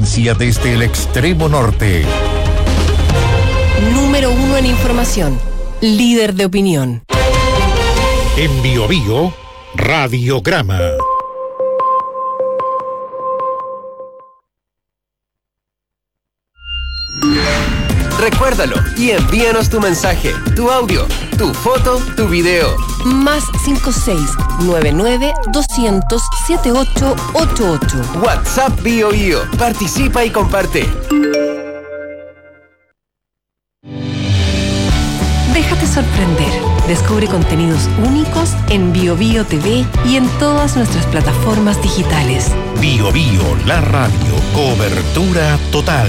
audiencia desde el extremo norte. Número 1 en información. Líder de opinión. En Biobío, Radiograma. Recuérdalo y envíanos tu mensaje, tu audio, tu foto, tu video. Más 56-99-200-7888. WhatsApp Biobío. Participa y comparte. Déjate sorprender. Descubre contenidos únicos en Biobío TV y en todas nuestras plataformas digitales. Biobío, la radio. Cobertura total.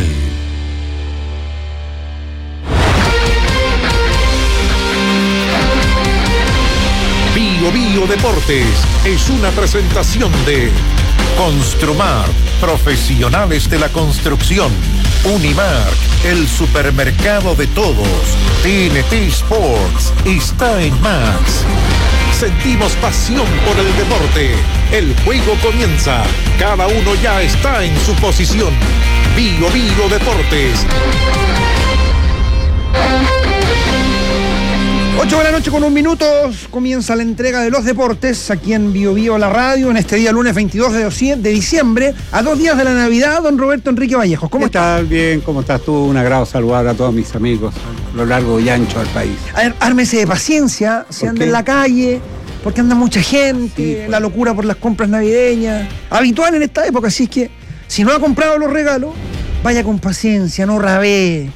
Biobío Deportes es una presentación de Construmar, profesionales de la construcción. Unimark, el supermercado de todos. TNT Sports está en Max. Sentimos pasión por el deporte. El juego comienza. Cada uno ya está en su posición. Biobío Deportes. 8 de la noche con 1 minuto, comienza la entrega de los deportes aquí en Biobío la radio, en este día lunes 22 de diciembre, a 2 días de la Navidad. Don Roberto Enrique Vallejos, ¿cómo estás? Bien, ¿cómo estás tú? Un agrado saludar a todos mis amigos a lo largo y ancho del país. A ver, ármese de paciencia, se anda en la calle, porque anda mucha gente, sí, la locura por las compras navideñas, habitual en esta época, así es que si no ha comprado los regalos, vaya con paciencia, no rabee,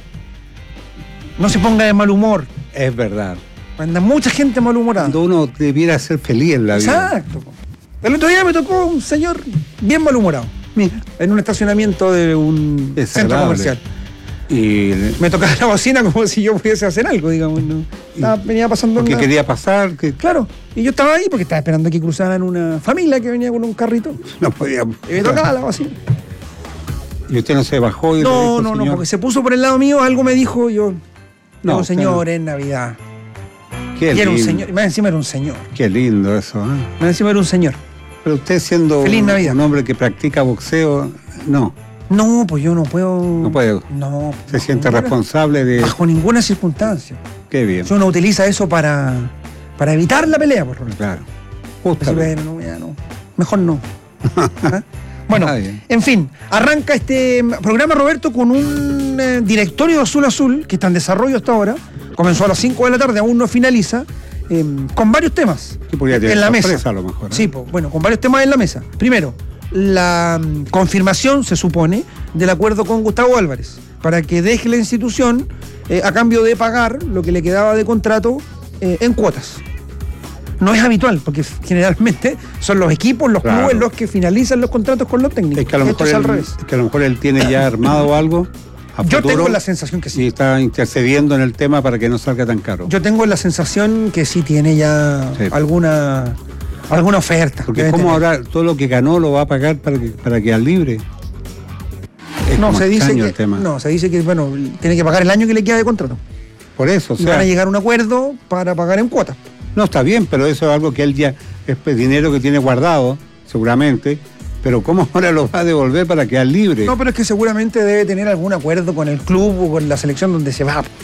no se ponga de mal humor. Es verdad. Anda mucha gente malhumorada. Cuando uno debiera ser feliz en la vida. Exacto. El otro día me tocó un señor bien malhumorado. Mira, en un estacionamiento de un centro comercial. Y me tocaba la bocina como si yo pudiese hacer algo, digamos. ¿No? Venía pasando. Porque quería pasar. Claro. Y yo estaba ahí porque estaba esperando que cruzaran una familia que venía con un carrito. No podíamos. Y me tocaba la bocina. ¿Y usted no se bajó? Y no, porque se puso por el lado mío, algo me dijo, yo. No, señor, es Navidad. Qué y lindo. Era un señor, más encima era un señor. Qué lindo eso, ¿eh? Más encima era un señor. Pero usted siendo un hombre que practica boxeo, no. No, pues yo no puedo. No puedo. No. Se siente responsable de. Bajo ninguna circunstancia. Qué bien. Si uno utiliza eso para evitar la pelea, por favor. Claro. Pero no, ya no. Mejor no. ¿Ah? Bueno, en fin, arranca este programa, Roberto, con un directorio Azul Azul que está en desarrollo hasta ahora. Comenzó a las 5 de la tarde, aún no finaliza, con varios temas en la mesa. A lo mejor, ¿eh? Sí, bueno, con varios temas en la mesa. Primero, la confirmación, se supone, del acuerdo con Gustavo Álvarez para que deje la institución a cambio de pagar lo que le quedaba de contrato en cuotas. No es habitual, porque generalmente son los equipos, los clubes, los que finalizan los contratos con los técnicos. Es que a lo mejor es al revés. Es que a lo mejor él tiene ya armado algo. Yo tengo la sensación que sí. Y está intercediendo en el tema para que no salga tan caro. Yo tengo la sensación que sí tiene ya alguna oferta. Porque ¿cómo ahora todo lo que ganó lo va a pagar para quedar libre? Se dice que bueno, tiene que pagar el año que le queda de contrato. Por eso, van a llegar a un acuerdo para pagar en cuotas. No, está bien, pero eso es algo que él ya es dinero que tiene guardado, seguramente. Pero ¿cómo ahora lo va a devolver para quedar libre? No, pero es que seguramente debe tener algún acuerdo con el club o con la selección donde se va.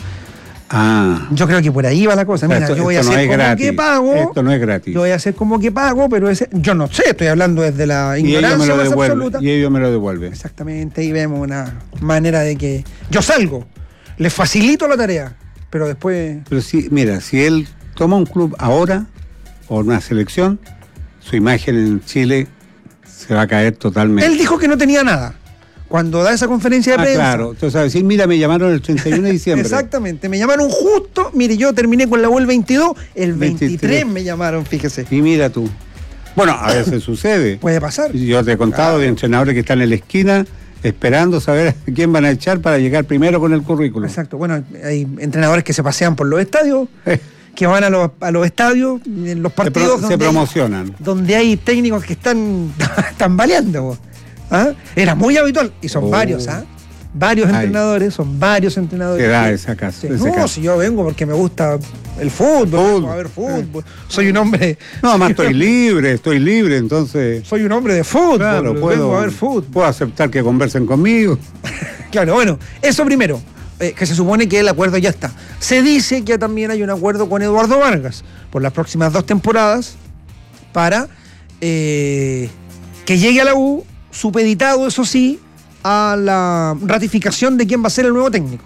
Yo creo que por ahí va la cosa. Mira, yo voy a hacer como que pago. Esto no es gratis. Yo voy a hacer como que pago, pero yo no sé, estoy hablando desde la ignorancia más absoluta. Y ellos me lo devuelven. Exactamente, ahí vemos una manera de que yo salgo, les facilito la tarea, pero después... Pero sí, mira, si él toma un club ahora, o una selección, su imagen en Chile se va a caer totalmente. Él dijo que no tenía nada. Cuando da esa conferencia de prensa. Claro, entonces a decir, mira, me llamaron el 31 de diciembre. Exactamente, me llamaron justo, mire, yo terminé con la U el 22, el 23 me llamaron, fíjese. Y mira tú. Bueno, a veces sucede. Puede pasar. Yo te he contado de entrenadores que están en la esquina esperando saber a quién van a echar para llegar primero con el currículum. Exacto, bueno, hay entrenadores que se pasean por los estadios. Que van a los estadios, en los partidos se promocionan. Donde hay técnicos que están baleando. ¿Ah? Era muy habitual, y son varios, varios entrenadores, son varios entrenadores. Se da esa casa. Sí. No, si yo vengo porque me gusta el fútbol, vengo a ver fútbol. Soy un hombre. No, además estoy libre, entonces. Soy un hombre de fútbol, Claro, vengo a ver fútbol. Puedo aceptar que conversen conmigo. Claro, bueno, eso primero, que se supone que el acuerdo ya está. Se dice que también hay un acuerdo con Eduardo Vargas por las próximas 2 temporadas para que llegue a la U, supeditado, eso sí, a la ratificación de quién va a ser el nuevo técnico.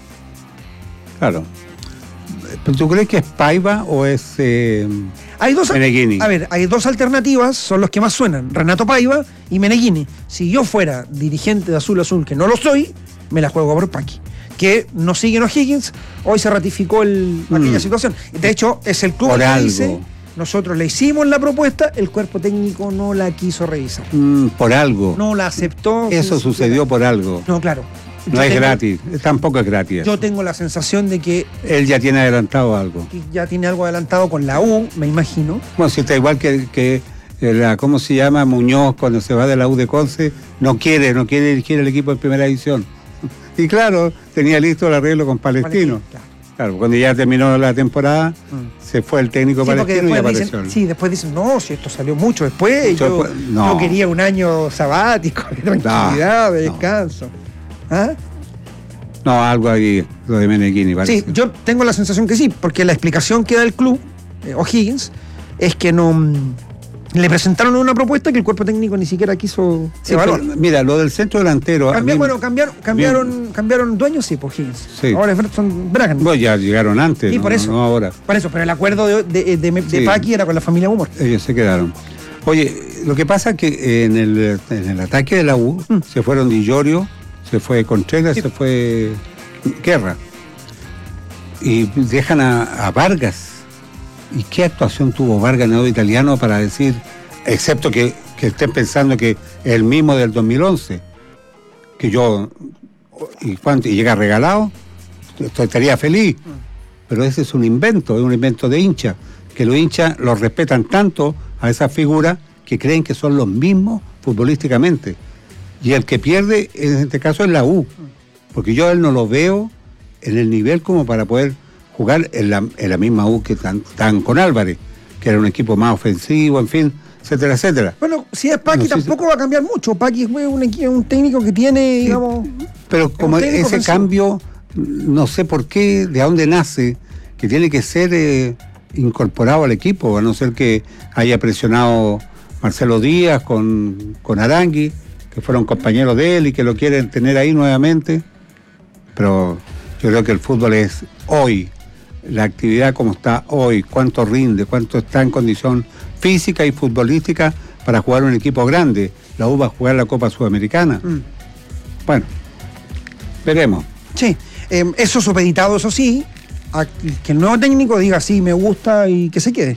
Claro. ¿Pero tú crees que es Paiva o es Hay dos, Meneghini? a ver, hay 2 alternativas, son los que más suenan, Renato Paiva y Meneghini. Si yo fuera dirigente de Azul, que no lo soy, me la juego por Paqui. Que no sigue en O'Higgins, hoy se ratificó aquella situación. De hecho, es el club Por que algo. dice, nosotros le hicimos la propuesta, el cuerpo técnico no la quiso revisar. Por algo. No la aceptó. Eso sucedió por algo. No, claro. No es gratis, tampoco es gratis. Yo tengo la sensación de que Él ya tiene adelantado algo. ya tiene algo adelantado con la U, me imagino. Bueno, si está igual que ¿cómo se llama? Muñoz, cuando se va de la U de Conce, no quiere dirigir el equipo de primera división. Y claro, tenía listo el arreglo con Palestino. Claro, cuando ya terminó la temporada, se fue el técnico Sí, porque palestino y después apareció. dicen, después dicen, no, si esto salió mucho después, yo no. quería un año sabático, de tranquilidad, de descanso. ¿Ah? No, algo ahí, lo de Meneghini, parece. Sí, yo tengo la sensación que sí, porque la explicación que da el club, O'Higgins, es que no le presentaron una propuesta que el cuerpo técnico ni siquiera quiso Sí, evaluar. pero, mira, lo del centro delantero. Cambiaron dueños, sí, por O'Higgins. Sí. Ahora son Bragan. Bueno, ya llegaron antes, Sí, no, por eso. no ahora. Por eso, pero el acuerdo de Sí. Paqui era con la familia Humor. Ellos se quedaron. Oye, lo que pasa es que en el ataque de la U se fueron Di Llorio, se fue Contreras, Sí. se fue Guerra. Y dejan a Vargas. ¿Y qué actuación tuvo Vargas en el italiano para decir, excepto que estén pensando que es el mismo del 2011, que yo, y llega regalado, estaría feliz? Pero ese es un invento de hincha, que los hinchas los respetan tanto a esas figuras que creen que son los mismos futbolísticamente. Y el que pierde en este caso es la U, porque yo a él no lo veo en el nivel como para poder jugar en la misma U que están con Álvarez, que era un equipo más ofensivo, en fin, etcétera, etcétera. Bueno, si es Paqui No sé tampoco va a cambiar mucho. Paqui es un técnico que tiene, digamos... Pero como un técnico ese ofensivo. cambio, no sé por qué, de dónde nace, que tiene que ser incorporado al equipo, a no ser que haya presionado Marcelo Díaz con Arangui, que fueron compañeros de él y que lo quieren tener ahí nuevamente. Pero yo creo que el fútbol es hoy, la actividad como está hoy, cuánto rinde, cuánto está en condición física y futbolística para jugar un equipo grande. La U va a jugar la Copa Sudamericana. Bueno, veremos. Sí, eso supeditado, eso sí, a que el nuevo técnico diga sí, me gusta y que se quede.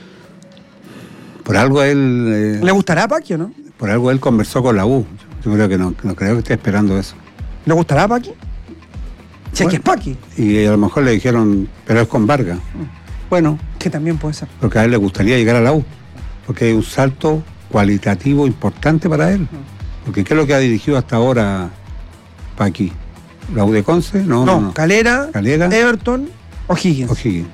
Por algo él... ¿Le gustará a Paqui o no? Por algo él conversó con la U. Yo creo que no creo que esté esperando eso. ¿Le gustará a Paqui? Si es que es Paqui, Y a lo mejor le dijeron, pero es con Vargas. Bueno, que también puede ser. porque a él le gustaría llegar a la U. Porque hay un salto cualitativo importante para él. Porque ¿qué es lo que ha dirigido hasta ahora Paqui? ¿La U de Conce? No. Calera, Everton, O'Higgins. O'Higgins.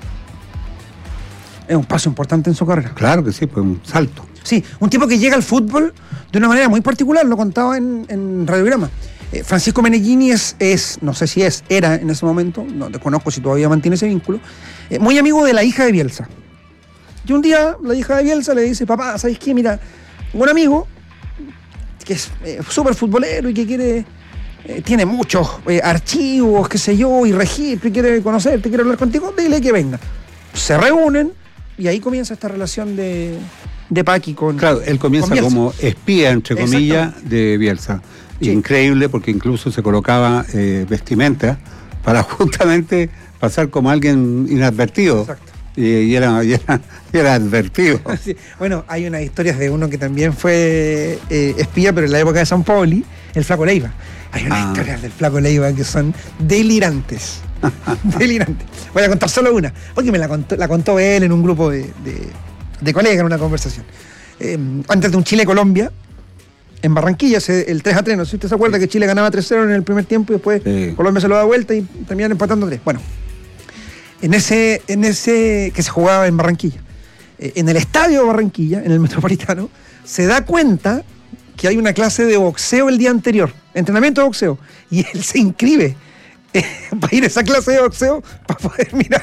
Es un paso importante en su carrera. Claro que sí, pues un salto. Sí, un tipo que llega al fútbol de una manera muy particular, lo contaba en Radiograma. Francisco Meneghini no sé si era en ese momento, no desconozco si todavía mantiene ese vínculo, muy amigo de la hija de Bielsa. Y un día la hija de Bielsa le dice, papá, ¿sabes qué? Mira, un amigo que es súper futbolero y que quiere, tiene muchos archivos, qué sé yo, y registro, y quiere conocerte, quiere hablar contigo, dile que venga. Se reúnen y ahí comienza esta relación de Paqui con... Claro, él comienza con Bielsa. como espía, entre comillas, de Bielsa. Sí. Increíble, porque incluso se colocaba vestimenta para justamente pasar como alguien inadvertido. Exacto. Y era advertido. Sí. Bueno, hay unas historias de uno que también fue espía, pero en la época de San Paoli, el Flaco Leiva. Hay unas historias del Flaco Leiva que son delirantes. Delirantes. Voy a contar solo una, porque la contó él en un grupo de colegas en una conversación. Antes de un Chile-Colombia, en Barranquilla, el 3-3, no sé si usted se acuerda que Chile ganaba 3-0 en el primer tiempo y después Colombia se lo da vuelta y terminaron empatando 3. Bueno, en ese que se jugaba en Barranquilla, en el estadio de Barranquilla, en el Metropolitano, se da cuenta que hay una clase de boxeo el día anterior, entrenamiento de boxeo, y él se inscribe para ir a esa clase de boxeo para poder mirar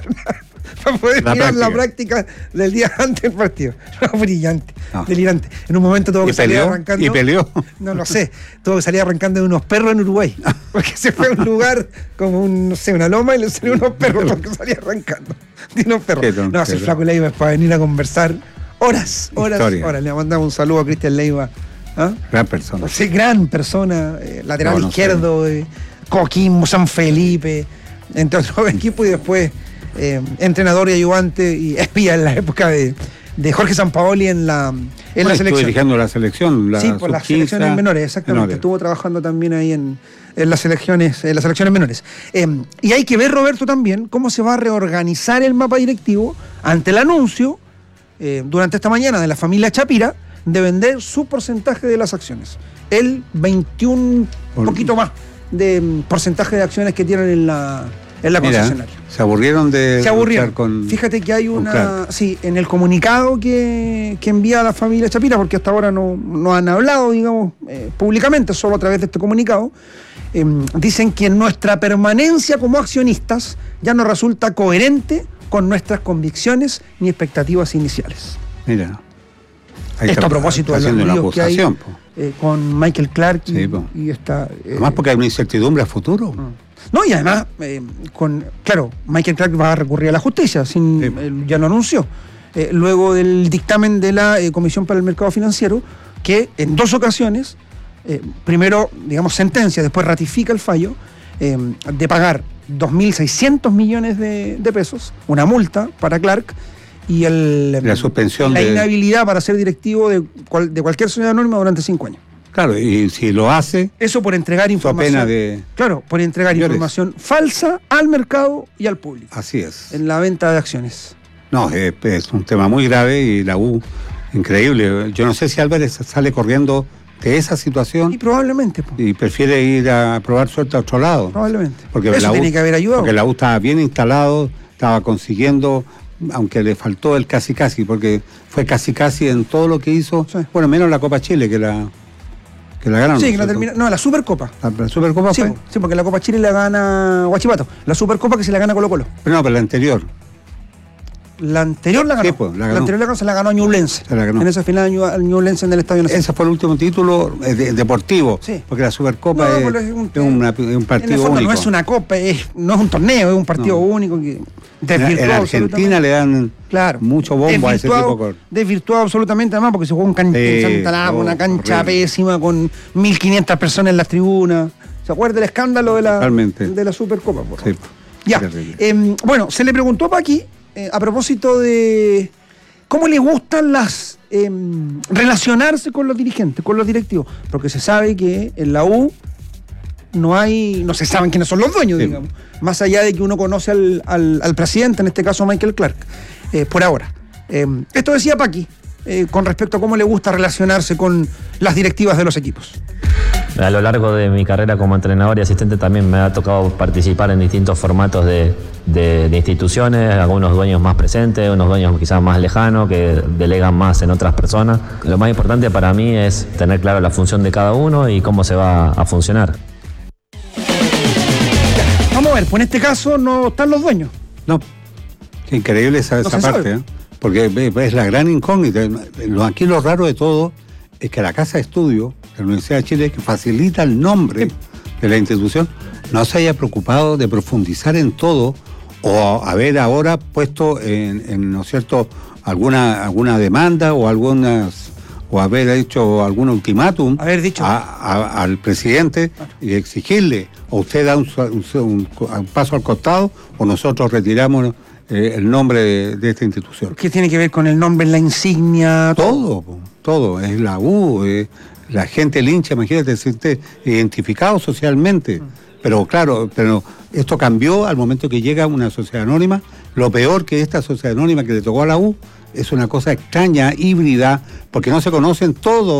la práctica del día antes del partido. No, brillante, delirante. En un momento tuvo que salir arrancando. ¿Y peleó? No lo sé. Tuvo que salir arrancando de unos perros en Uruguay. Porque se fue a un lugar como una loma y le salieron unos perros porque salía arrancando. De unos perros. No, ese flaco Leiva es para venir a conversar horas. Le mandamos un saludo a Cristian Leiva. ¿Ah? Gran persona. Sí, gran persona. Lateral izquierdo, Coquimbo, San Felipe, entre otros equipos, y después entrenador y ayudante y espía en la época de Jorge Sampaoli en la selección. Estuvo dirigiendo la selección. Sí, por las selecciones menores, exactamente. Estuvo trabajando también ahí en las selecciones menores. Y hay que ver, Roberto, también cómo se va a reorganizar el mapa directivo ante el anuncio durante esta mañana de la familia Chapira de vender su porcentaje de las acciones. El 21, un poquito más de porcentaje de acciones que tienen en la concesionaria. Se aburrieron de luchar con. Fíjate que hay sí, en el comunicado que envía la familia Chapira, porque hasta ahora no han hablado, digamos, públicamente, solo a través de este comunicado, dicen que nuestra permanencia como accionistas ya no resulta coherente con nuestras convicciones ni expectativas iniciales. Mira. Esto a propósito de los líos que hay con Michael Clark y esta... Además porque hay una incertidumbre a futuro. No, y además, claro, Michael Clark va a recurrir a la justicia, ya lo anunció, luego del dictamen de la Comisión para el Mercado Financiero, que en 2 ocasiones, primero, digamos, sentencia, después ratifica el fallo, de pagar 2.600 millones de pesos, una multa para Clark, y la suspensión la inhabilidad para ser directivo de cualquier sociedad anónima durante 5 años. Claro, y si lo hace... Eso por entregar información... por entregar información falsa al mercado y al público. Así es. En la venta de acciones. No, es un tema muy grave y la U, increíble. Yo no sé si Álvarez sale corriendo de esa situación. Y probablemente. Y prefiere ir a probar suerte a otro lado. Probablemente. Porque eso tiene que haber ayudado. Porque la U estaba bien instalado, estaba consiguiendo... aunque le faltó el casi, porque fue casi en todo lo que hizo, bueno, menos la Copa Chile que la ganaron. Sí, que la termina, no, la Supercopa. ¿La Supercopa fue? Sí, porque la Copa Chile la gana Huachipato, la Supercopa que se la gana Colo-Colo. Pero la anterior. La anterior la ganó. Sí, pues, la anterior se la ganó a Ñublense. En esa final Ñublense en el Estadio Nacional. Ese fue el último título deportivo. Sí. Porque la Supercopa es un partido único. No es una copa, no es un torneo, es un partido único que en Argentina le dan mucho bombo a ese tipo de cosas. Desvirtuado absolutamente, además, porque se jugó en Santa Laura, una cancha pésima con 1.500 personas en las tribunas. ¿Se acuerda del escándalo de la Supercopa? Sí. Ya. Bueno, se le preguntó a Paqui a propósito de cómo le gustan relacionarse con los dirigentes, con los directivos, porque se sabe que en la U no se saben quiénes son los dueños, digamos, más allá de que uno conoce al presidente, en este caso Michael Clark, por ahora. Esto decía Paqui con respecto a cómo le gusta relacionarse con las directivas de los equipos. A lo largo de mi carrera como entrenador y asistente también me ha tocado participar en distintos formatos de instituciones, algunos dueños más presentes, unos dueños quizás más lejanos que delegan más en otras personas. Lo más importante para mí es tener claro la función de cada uno y cómo se va a funcionar. Vamos a ver, pues en este caso no están los dueños. No, qué increíble esa parte, porque es la gran incógnita. Aquí lo raro de todo es que la Casa de Estudio de la Universidad de Chile, que facilita el nombre de la institución, no se haya preocupado de profundizar en todo o haber ahora puesto en ¿no es cierto?, alguna demanda o haber hecho algún ultimátum al presidente y exigirle, o usted da un paso al costado o nosotros retiramos el nombre de esta institución. ¿Qué tiene que ver con el nombre, la insignia? Todo, es la U, la gente lincha, imagínate, se siente identificado socialmente. Pero claro, esto cambió al momento que llega una sociedad anónima. Lo peor que esta sociedad anónima que le tocó a la U es una cosa extraña, híbrida, porque no se conocen todos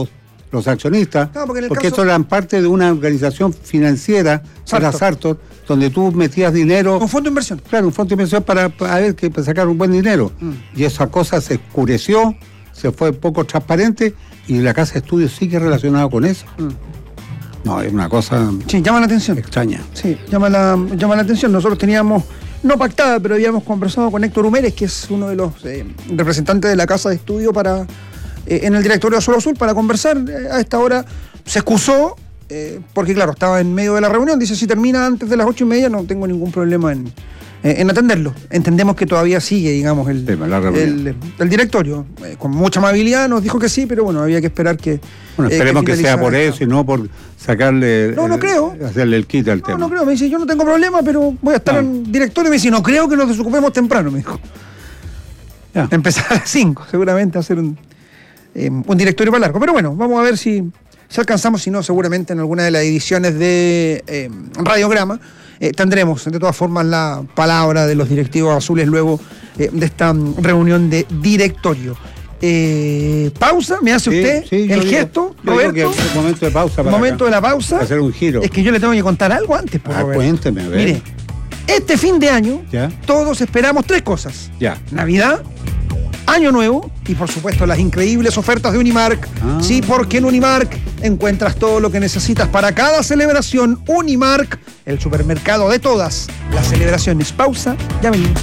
los accionistas, Claro, porque en el porque caso- estos eran parte de una organización financiera, era Sartor, donde tú metías dinero. Un fondo de inversión. Claro, un fondo de inversión para ver que para sacar un buen dinero. Y esa cosa se oscureció, se fue poco transparente y la casa de estudios sigue relacionada con eso. No, es una cosa Sí, llama la atención. extraña. Sí, llama la atención. Nosotros teníamos, no pactada, pero habíamos conversado con Héctor Humérez, que es uno de los representantes de la casa de estudio en el directorio de Azul Azul, para conversar. A esta hora se excusó, porque claro, estaba en medio de la reunión. Dice, si termina antes de las 8:30, no tengo ningún problema en atenderlo. Entendemos que todavía sigue, digamos, el directorio. Con mucha amabilidad nos dijo que sí, pero bueno, había que esperar que... Bueno, esperemos que sea por eso y no por sacarle... No creo. Hacerle el quite al tema. No creo. Me dice, yo no tengo problema, pero voy a estar en directorio. Me dice, no creo que nos desocupemos temprano, me dijo. Ya. Empezar a las 5, seguramente a hacer un directorio más largo. Pero bueno, vamos a ver si alcanzamos, si no, seguramente en alguna de las ediciones de Radiograma tendremos, de todas formas, la palabra de los directivos azules luego de esta reunión de directorio. Pausa, me hace usted el gesto, Roberto. Yo digo que es momento de pausa. Momento de la pausa. Para hacer un giro. Es que yo le tengo que contar algo antes, por Roberto. Cuénteme, a ver. Mire, este fin de año, ¿Ya? todos esperamos 3 cosas. Ya. Navidad, Año Nuevo y, por supuesto, las increíbles ofertas de Unimark. Sí, porque en Unimark encuentras todo lo que necesitas para cada celebración. Unimark, el supermercado de todas las celebraciones. Pausa, ya venimos.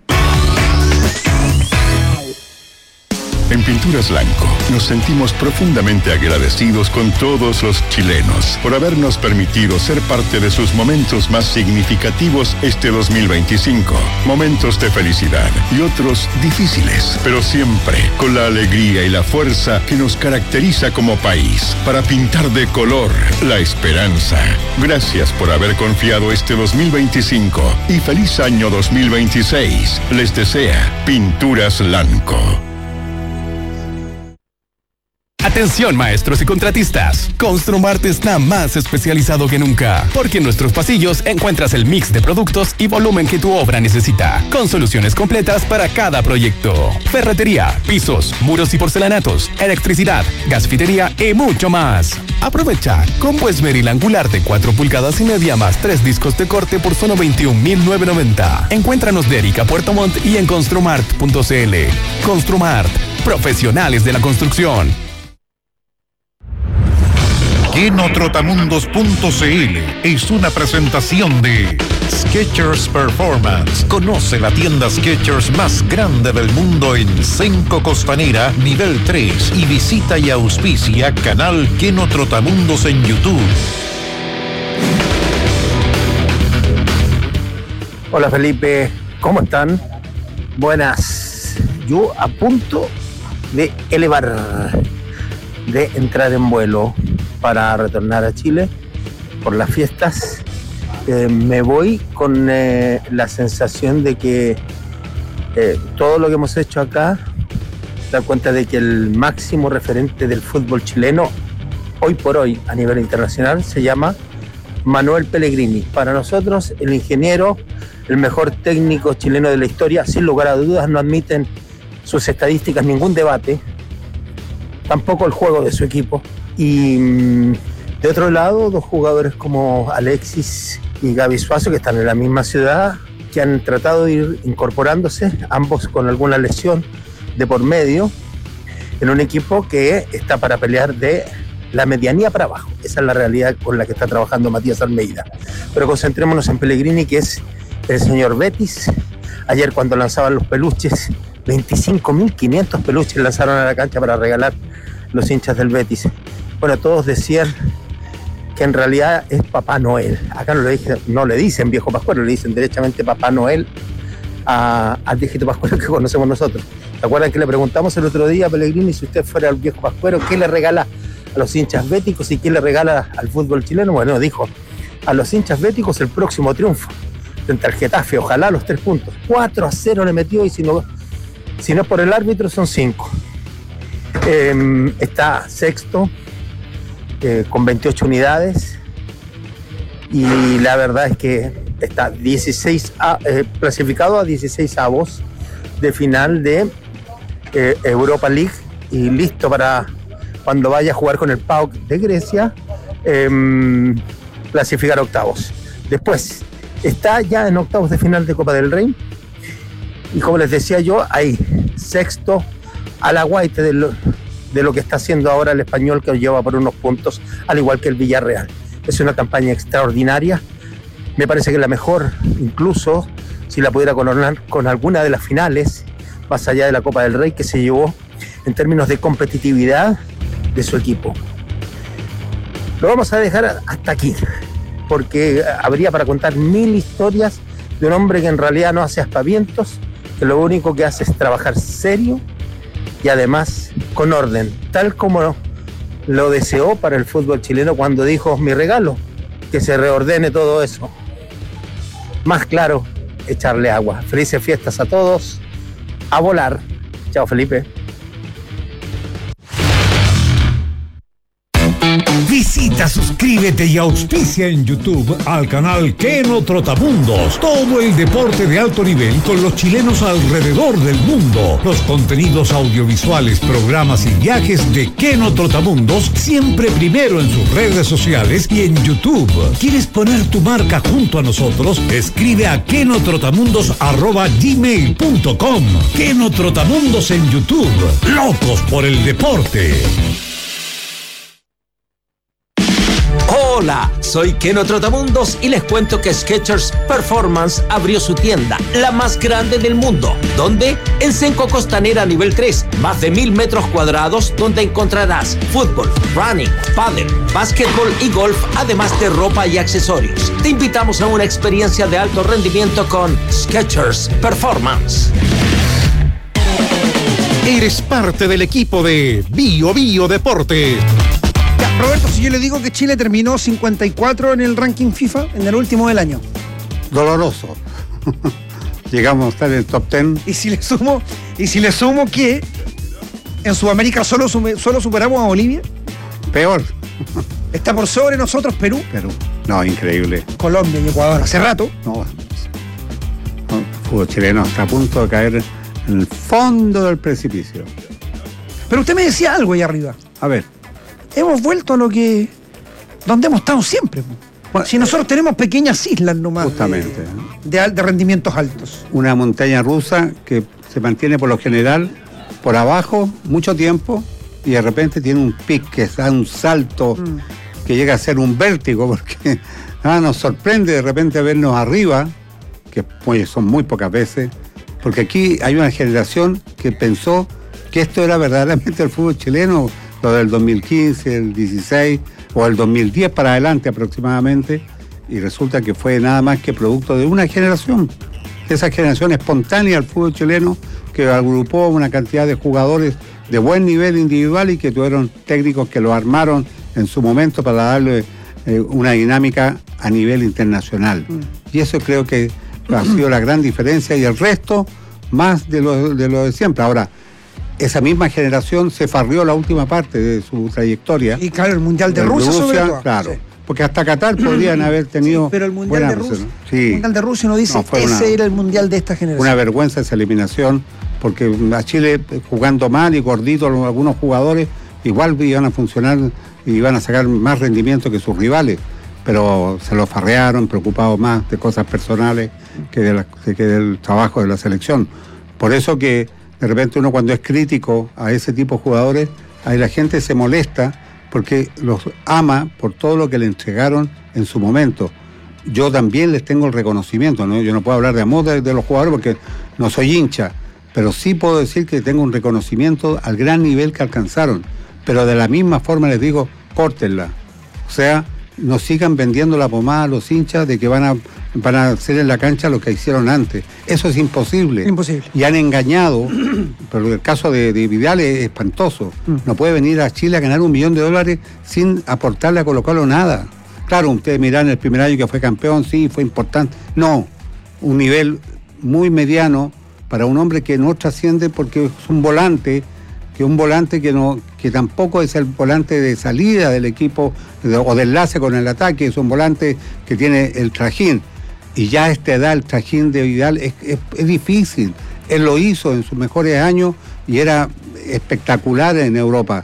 En Pinturas Blanco nos sentimos profundamente agradecidos con todos los chilenos por habernos permitido ser parte de sus momentos más significativos este 2025. Momentos de felicidad y otros difíciles, pero siempre con la alegría y la fuerza que nos caracteriza como país para pintar de color la esperanza. Gracias por haber confiado este 2025 y feliz año 2026. Les desea Pinturas Blanco. Atención, maestros y contratistas. Construmart está más especializado que nunca, porque en nuestros pasillos encuentras el mix de productos y volumen que tu obra necesita, con soluciones completas para cada proyecto. Ferretería, pisos, muros y porcelanatos, electricidad, gasfitería y mucho más. Aprovecha combo Esmeril angular de 4 pulgadas y media más 3 discos de corte por solo 21.990. Encuéntranos de Erika Puerto Montt y en construmart.cl. Construmart, profesionales de la construcción. Genotrotamundos.cl es una presentación de Skechers Performance. Conoce la tienda Skechers más grande del mundo en Cenco Costanera, nivel 3, y visita y auspicia canal Genotrotamundos en YouTube. Hola Felipe, ¿cómo están? Buenas. Yo a punto de entrar en vuelo para retornar a Chile por las fiestas. Me voy con la sensación de que todo lo que hemos hecho acá da cuenta de que el máximo referente del fútbol chileno hoy por hoy a nivel internacional se llama Manuel Pellegrini. Para nosotros el ingeniero, el mejor técnico chileno de la historia, sin lugar a dudas. No admiten sus estadísticas ningún debate, tampoco el juego de su equipo. Y de otro lado, 2 jugadores como Alexis y Gaby Suazo, que están en la misma ciudad, que han tratado de ir incorporándose, ambos con alguna lesión de por medio, en un equipo que está para pelear de la medianía para abajo. Esa es la realidad con la que está trabajando Matías Almeida. Pero concentrémonos en Pellegrini, que es el señor Betis. Ayer, cuando lanzaban los peluches, 25.500 peluches lanzaron a la cancha para regalar los hinchas del Betis. Bueno, todos decían que en realidad es Papá Noel. Acá no le dicen viejo pascuero, le dicen derechamente Papá Noel al viejito pascuero que conocemos nosotros. ¿Se acuerdan que le preguntamos el otro día a Pellegrini, si usted fuera el viejo pascuero, qué le regala a los hinchas béticos y qué le regala al fútbol chileno? Bueno, dijo, a los hinchas béticos el próximo triunfo frente al Getafe, ojalá los 3 puntos. 4-0 le metió, y si no es por el árbitro son 5. Está sexto con 28 unidades, y la verdad es que está clasificado a 16 avos de final de Europa League y listo para cuando vaya a jugar con el PAOK de Grecia, clasificar a octavos. Después, está ya en octavos de final de Copa del Rey, y como les decía yo, ahí, sexto a la guaite de lo que está haciendo ahora el Español, que lleva por unos puntos, al igual que el Villarreal. Es una campaña extraordinaria, me parece que la mejor, incluso si la pudiera coronar con alguna de las finales, más allá de la Copa del Rey, que se llevó en términos de competitividad de su equipo. Lo vamos a dejar hasta aquí, porque habría para contar 1000 historias de un hombre que en realidad no hace aspavientos, que lo único que hace es trabajar serio y además con orden, tal como lo deseó para el fútbol chileno cuando dijo: mi regalo, que se reordene todo eso. Más claro, echarle agua. Felices fiestas a todos, a volar. Chao, Felipe. Visita, suscríbete y auspicia en YouTube al canal Keno Trotamundos. Todo el deporte de alto nivel con los chilenos alrededor del mundo. Los contenidos audiovisuales, programas y viajes de Keno Trotamundos siempre primero en sus redes sociales y en YouTube. ¿Quieres poner tu marca junto a nosotros? Escribe a kenotrotamundos@gmail.com. Keno Trotamundos en YouTube. Locos por el deporte. Hola, soy Keno Trotamundos y les cuento que Skechers Performance abrió su tienda, la más grande del mundo. ¿Dónde? En Senco Costanera nivel 3, más de 1000 metros cuadrados, donde encontrarás fútbol, running, pádel, básquetbol y golf, además de ropa y accesorios. Te invitamos a una experiencia de alto rendimiento con Skechers Performance. Eres parte del equipo de Bio Bio Deporte. Roberto, si yo le digo que Chile terminó 54 en el ranking FIFA en el último del año. Doloroso. Llegamos a estar en el top 10. Y si le sumo que en Sudamérica solo superamos a Bolivia. Peor. Está por sobre nosotros Perú. No, increíble. Colombia y Ecuador hace rato. No, el fútbol chileno está a punto de caer en el fondo del precipicio. Pero usted me decía algo ahí arriba. A ver. Hemos vuelto a donde hemos estado siempre. Bueno, si nosotros tenemos pequeñas islas nomás. Justamente. De rendimientos altos. Una montaña rusa que se mantiene por lo general por abajo mucho tiempo y de repente tiene un pic que da un salto que llega a ser un vértigo, porque nos sorprende de repente vernos arriba, que son muy pocas veces, porque aquí hay una generación que pensó que esto era verdaderamente el fútbol chileno, lo del 2015, el 16 o el 2010 para adelante aproximadamente, y resulta que fue nada más que producto de una generación, esa generación espontánea al fútbol chileno que agrupó una cantidad de jugadores de buen nivel individual y que tuvieron técnicos que lo armaron en su momento para darle una dinámica a nivel internacional. Y eso creo que ha sido la gran diferencia, y el resto más de lo de siempre. Ahora, esa misma generación se farrió la última parte de su trayectoria. Y claro, el Mundial de Rusia sobre todo. Claro, sí. Porque hasta Qatar podrían haber tenido... Sí, pero el Mundial de Rusia, ¿no? Sí. el Mundial de Rusia uno dice, ese era el Mundial de esta generación. Una vergüenza esa eliminación, porque a Chile, jugando mal y gordito algunos jugadores, igual iban a funcionar y iban a sacar más rendimiento que sus rivales, pero se lo farrearon, preocupados más de cosas personales que del trabajo de la selección. Por eso que de repente uno, cuando es crítico a ese tipo de jugadores, ahí la gente se molesta porque los ama por todo lo que le entregaron en su momento. Yo también les tengo el reconocimiento, ¿no? Yo no puedo hablar de amor de los jugadores porque no soy hincha, pero sí puedo decir que tengo un reconocimiento al gran nivel que alcanzaron. Pero de la misma forma les digo, córtenla. O sea, no sigan vendiendo la pomada a los hinchas de que van a hacer en la cancha lo que hicieron antes. Eso es imposible. Imposible. Y han engañado, pero el caso de Vidal es espantoso. No puede venir a Chile a ganar $1 millón sin aportarle a Colo-Colo nada. Claro, ustedes miran el primer año que fue campeón, sí, fue importante. No, un nivel muy mediano para un hombre que no trasciende porque es un volante, que tampoco es el volante de salida del equipo o de enlace con el ataque, es un volante que tiene el trajín. Y ya a esta edad el trajín de Vidal es difícil. Él lo hizo en sus mejores años y era espectacular en Europa.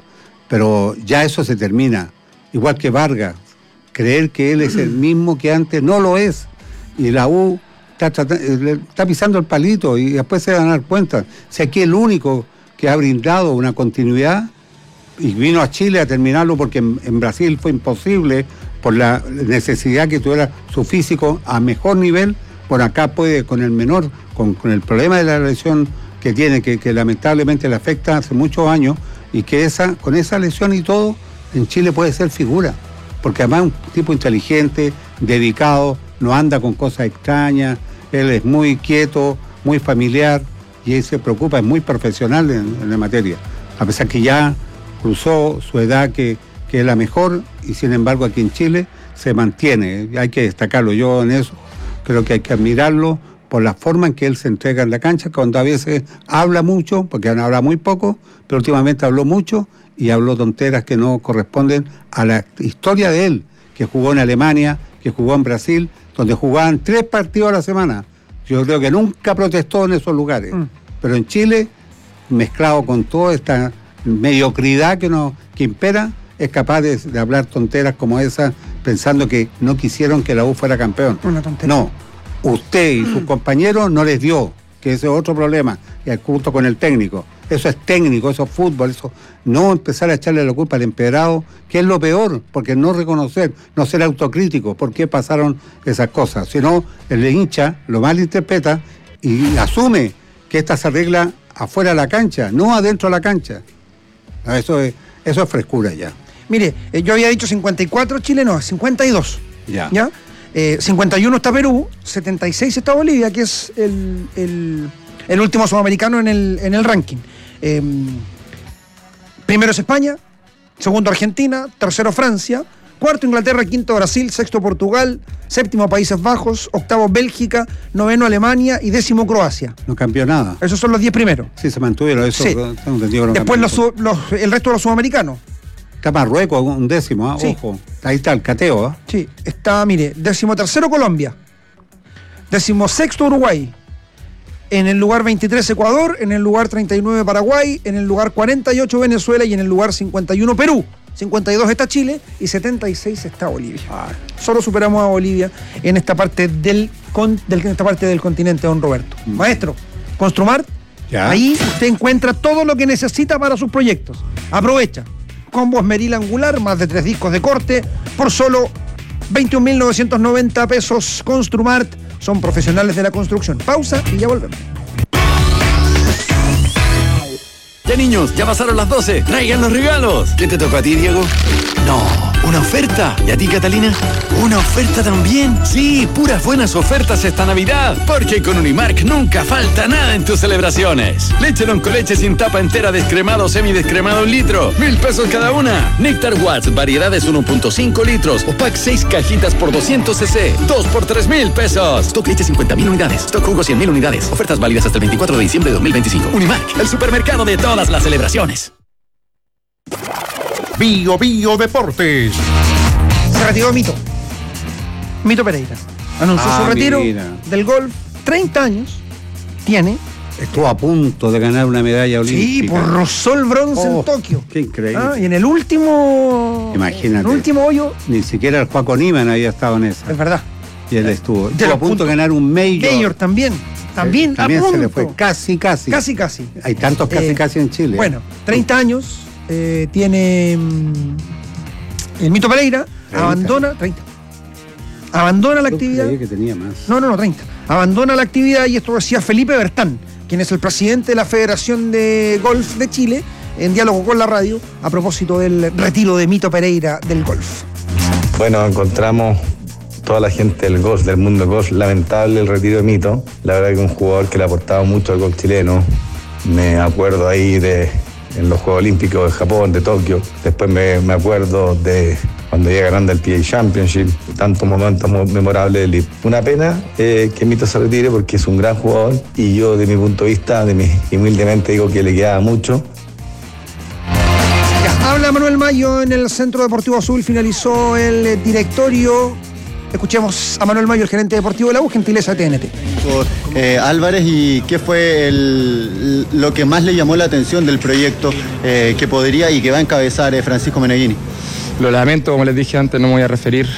pero ya eso se termina. Igual que Vargas, creer que él es el mismo que antes, no lo es. Y la U está pisando el palito y después se van a dar cuenta. Si aquí el único que ha brindado una continuidad y vino a Chile a terminarlo porque en Brasil fue imposible por la necesidad que tuviera su físico a mejor nivel, por acá puede con el menor, con el problema de la lesión que tiene, que lamentablemente le afecta hace muchos años, y que con esa lesión y todo, en Chile puede ser figura, porque además es un tipo inteligente, dedicado, no anda con cosas extrañas, él es muy quieto, muy familiar, y él se preocupa, es muy profesional en la materia, a pesar que ya cruzó su edad que es la mejor, y sin embargo aquí en Chile se mantiene, hay que destacarlo. Yo en eso creo que hay que admirarlo por la forma en que él se entrega en la cancha, cuando a veces habla mucho, porque habla muy poco, pero últimamente habló mucho y habló tonteras que no corresponden a la historia de él, que jugó en Alemania, que jugó en Brasil, donde jugaban 3 partidos a la semana. Yo creo que nunca protestó en esos lugares, pero en Chile, mezclado con toda esta mediocridad que impera, es capaz de hablar tonteras como esa, pensando que no quisieron que la U fuera campeón. Una tontería. No, usted y sus compañeros no les dio, que ese es otro problema, y junto con el técnico. Eso es técnico, eso es fútbol, eso no empezar a echarle la culpa al empedrado, que es lo peor, porque no reconocer, no ser autocrítico, por qué pasaron esas cosas, sino el hincha lo malinterpreta y asume que esta se arregla afuera de la cancha, no adentro de la cancha. Eso es frescura ya. Mire, yo había dicho 54 chilenos, 52. Ya. 51 está Perú, 76 está Bolivia, que es el último sudamericano en el ranking. Primero es España, segundo Argentina, tercero Francia, cuarto Inglaterra, quinto Brasil, sexto Portugal, séptimo Países Bajos, octavo Bélgica, noveno Alemania y décimo Croacia. No cambió nada. Esos son los 10 primeros. Sí, se mantuvieron. Eso sí. Tengo entendido que no después cambió. el resto de los sudamericanos. Está Marruecos, un décimo, sí. Ojo. Ahí está el cateo. Sí, está, mire, 13º Colombia, 16º Uruguay, en el lugar 23 Ecuador, en el lugar 39 Paraguay, en el lugar 48 Venezuela y en el lugar 51 Perú. 52 está Chile y 76 está Bolivia. Solo superamos a Bolivia en esta parte del continente, don Roberto. Maestro, Construmart, ahí usted encuentra todo lo que necesita para sus proyectos. Aprovecha. Combo esmeril angular, más de 3 discos de corte, por solo 21.990 pesos. Construmart, son profesionales de la construcción. Pausa y ya volvemos. Ya niños, ya pasaron las 12, traigan los regalos. ¿Qué te tocó a ti, Diego? No, ¿una oferta? ¿Y a ti, Catalina? ¿Una oferta también? Sí, puras buenas ofertas esta Navidad. Porque con Unimark nunca falta nada en tus celebraciones. Leche Loncoleche sin tapa entera, descremado o semidescremado 1 litro. 1.000 pesos cada una. Néctar Watts, variedades 1.5 litros. O pack 6 cajitas por 200 cc. 2 por 3.000 pesos. Stock leche 50.000 unidades. Stock jugo 100.000 unidades. Ofertas válidas hasta el 24 de diciembre de 2025. Unimark, el supermercado de todas las celebraciones. Bio Deportes. Se retiró Mito Pereira. Anunció su retiro del golf. 30 años tiene. Estuvo a punto de ganar una medalla olímpica. Sí, por rozó el bronce en Tokio. Qué increíble. Y en el último. Imagínate. En el último hoyo. Ni siquiera el Joaco Niman había estado en esa. Es verdad. Y él estuvo a punto de ganar un Mayor. También a punto. Se le fue casi. Casi. Hay tantos casi en Chile. Bueno, 30 años tiene el Mito Pereira. 30. Abandona la actividad. Creí que tenía más. No, 30. Abandona la actividad, y esto decía Felipe Bertán, quien es el presidente de la Federación de Golf de Chile, en diálogo con la radio, a propósito del retiro de Mito Pereira del golf. Bueno, encontramos toda la gente del golf, del mundo del golf, lamentable el retiro de Mito. La verdad que un jugador que le ha aportado mucho al golf chileno. Me acuerdo ahí en los Juegos Olímpicos de Japón, de Tokio. Después me acuerdo de cuando llega ganando el PGA Championship, tantos momentos memorables. Una pena que Mito se retire porque es un gran jugador, y yo, de mi punto de vista, humildemente digo que le queda mucho. Ya, habla Manuel Mayo en el Centro Deportivo Azul. Finalizó el directorio Escuchemos a Manuel Mayo, el gerente deportivo de la U, gentileza de TNT. Álvarez, ¿y qué fue lo que más le llamó la atención del proyecto que podría y que va a encabezar Francisco Meneghini? Lo lamento, como les dije antes, no me voy a referir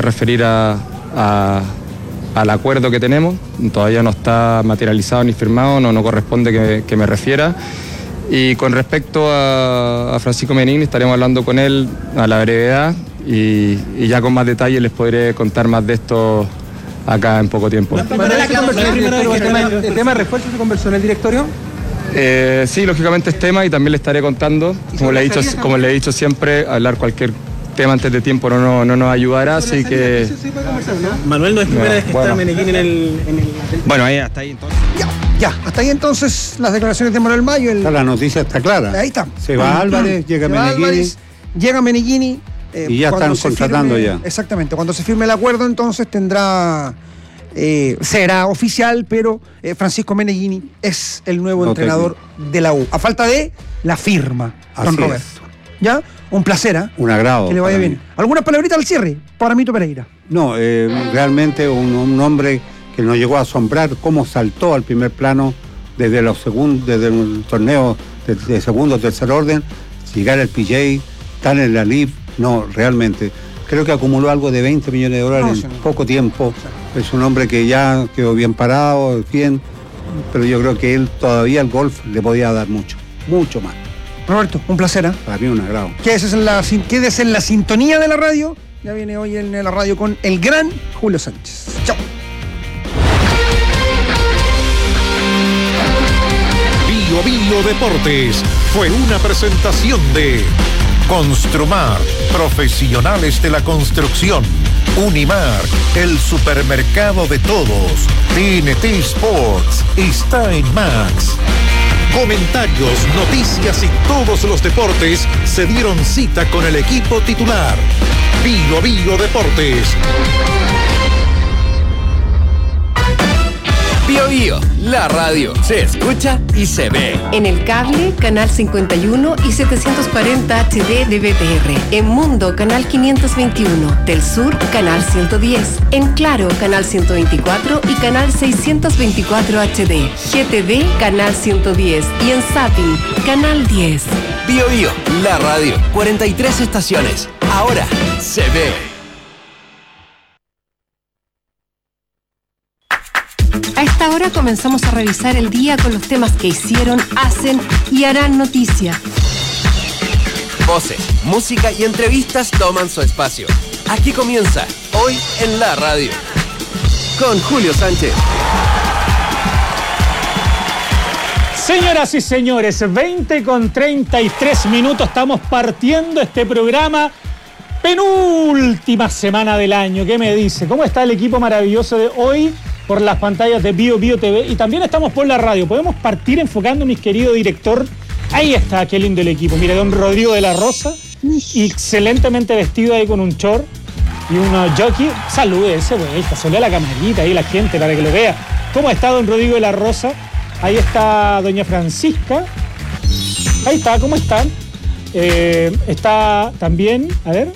al acuerdo que tenemos. Todavía no está materializado ni firmado, no corresponde que me refiera. Y con respecto a Francisco Meneghini, estaremos hablando con él a la brevedad y ya con más detalle les podré contar más de esto acá en poco tiempo. ¿El tema de refuerzo se conversó en el directorio? Sí, lógicamente es tema y también le estaré contando. Como le he dicho siempre, hablar cualquier tema antes de tiempo no nos ayudará, así que... Manuel, no es primera vez que está Meneghini en el... Bueno, hasta ahí entonces. Ya, hasta ahí entonces las declaraciones de Manuel Mayo. La noticia está clara. Ahí está. Se va Álvarez, llega Meneghini. Llega Meneghini. Y ya están contratando ya. Exactamente. Cuando se firme el acuerdo, entonces será oficial, pero Francisco Meneghini es el nuevo entrenador de la U. A falta de la firma, don Roberto. ¿Ya? Un placer, un agrado. Que le vaya bien. ¿Algunas palabritas al cierre para Mito Pereira? No, realmente un hombre que nos llegó a asombrar cómo saltó al primer plano desde el torneo de segundo o tercer orden, llegar al PJ, estar en la LIV. No, realmente. Creo que acumuló algo de 20 millones de dólares en poco tiempo. Es un hombre que ya quedó bien parado, bien, pero yo creo que él todavía al golf le podía dar mucho más. Roberto, un placer. Para mí un agrado. Quédese en la sintonía de la radio. Ya viene hoy en la radio con el gran Julio Sánchez. Chao. Bio Deportes fue una presentación de Construmar, profesionales de la construcción. Unimar, el supermercado de todos. TNT Sports está en Max. Comentarios, noticias y todos los deportes se dieron cita con el equipo titular. Bio Deportes. Bio, la radio se escucha y se ve. En el cable, canal 51 y 740 HD de BTR. En Mundo, canal 521. Del Sur, canal 110. En Claro, canal 124 y canal 624 HD. GTV, canal 110. Y en Zapping, canal 10. Bio, la radio. 43 estaciones. Ahora se ve. A esta hora comenzamos a revisar el día con los temas que hicieron, hacen y harán noticia. Voces, música y entrevistas toman su espacio. Aquí comienza, hoy en la radio, con Julio Sánchez. Señoras y señores, 20:33, estamos partiendo este programa. Penúltima semana del año, ¿qué me dice? ¿Cómo está el equipo maravilloso de hoy? Por las pantallas de Bio TV y también estamos por la radio. Podemos partir enfocando, mi querido director. Ahí está, qué lindo el equipo. Mire, don Rodrigo de la Rosa, excelentemente vestido ahí con un short y unos jockey. Salude ese vuelta, salude a la camarita ahí la gente para que lo vea. ¿Cómo está don Rodrigo de la Rosa? Ahí está doña Francisca. Ahí está, ¿cómo están? Está también, a ver...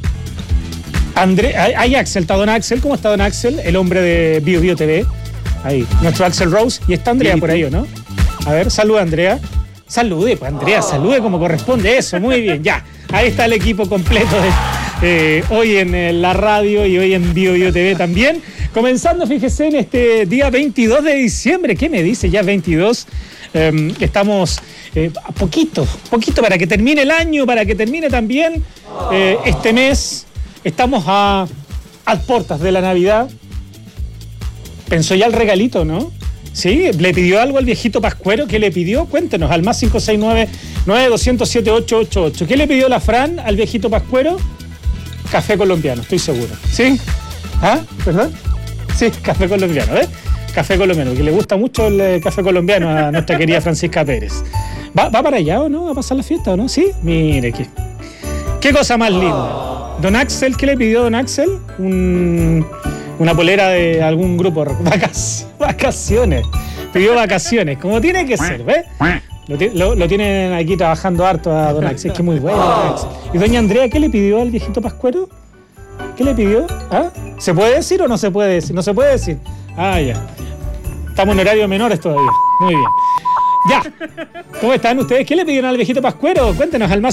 Ahí Axel, está don Axel. ¿Cómo está don Axel? El hombre de Bio TV. Ahí, nuestro Axel Rose. Y está Andrea por ahí, ¿o no? A ver, saluda Andrea. Salude, pues Andrea, salude como corresponde eso. Muy bien, ya. Ahí está el equipo completo de hoy en la radio y hoy en Bio TV también. Comenzando, fíjese, en este día 22 de diciembre. ¿Qué me dice? Ya 22. Estamos a poquito para que termine el año, para que termine también este mes. Estamos a puertas de la Navidad. Pensó ya el regalito, ¿no? Sí, le pidió algo al viejito Pascuero. ¿Qué le pidió? Cuéntenos, al más 569-9207-888. ¿Qué le pidió la Fran al viejito Pascuero? Café colombiano, estoy seguro. ¿Sí? ¿Ah? ¿Perdón? Sí, café colombiano, ¿ves? Café colombiano, que le gusta mucho el café colombiano a nuestra querida Francisca Pérez. ¿Va para allá o no? ¿Va a pasar la fiesta o no? Sí, mire, qué cosa más linda. Don Axel, ¿qué le pidió don Axel? Una polera de algún grupo. Vacaciones. Pidió vacaciones, como tiene que ser, ¿ves? Lo tienen aquí trabajando harto a don Axel, que es muy bueno. ¿Y doña Andrea qué le pidió al viejito Pascuero? ¿Qué le pidió? ¿Ah? ¿Se puede decir o no se puede decir? No se puede decir. Ah, ya. Estamos en horario menores todavía. Muy bien. Ya. ¿Cómo están ustedes? ¿Qué le pidieron al viejito Pascuero? Cuéntenos al más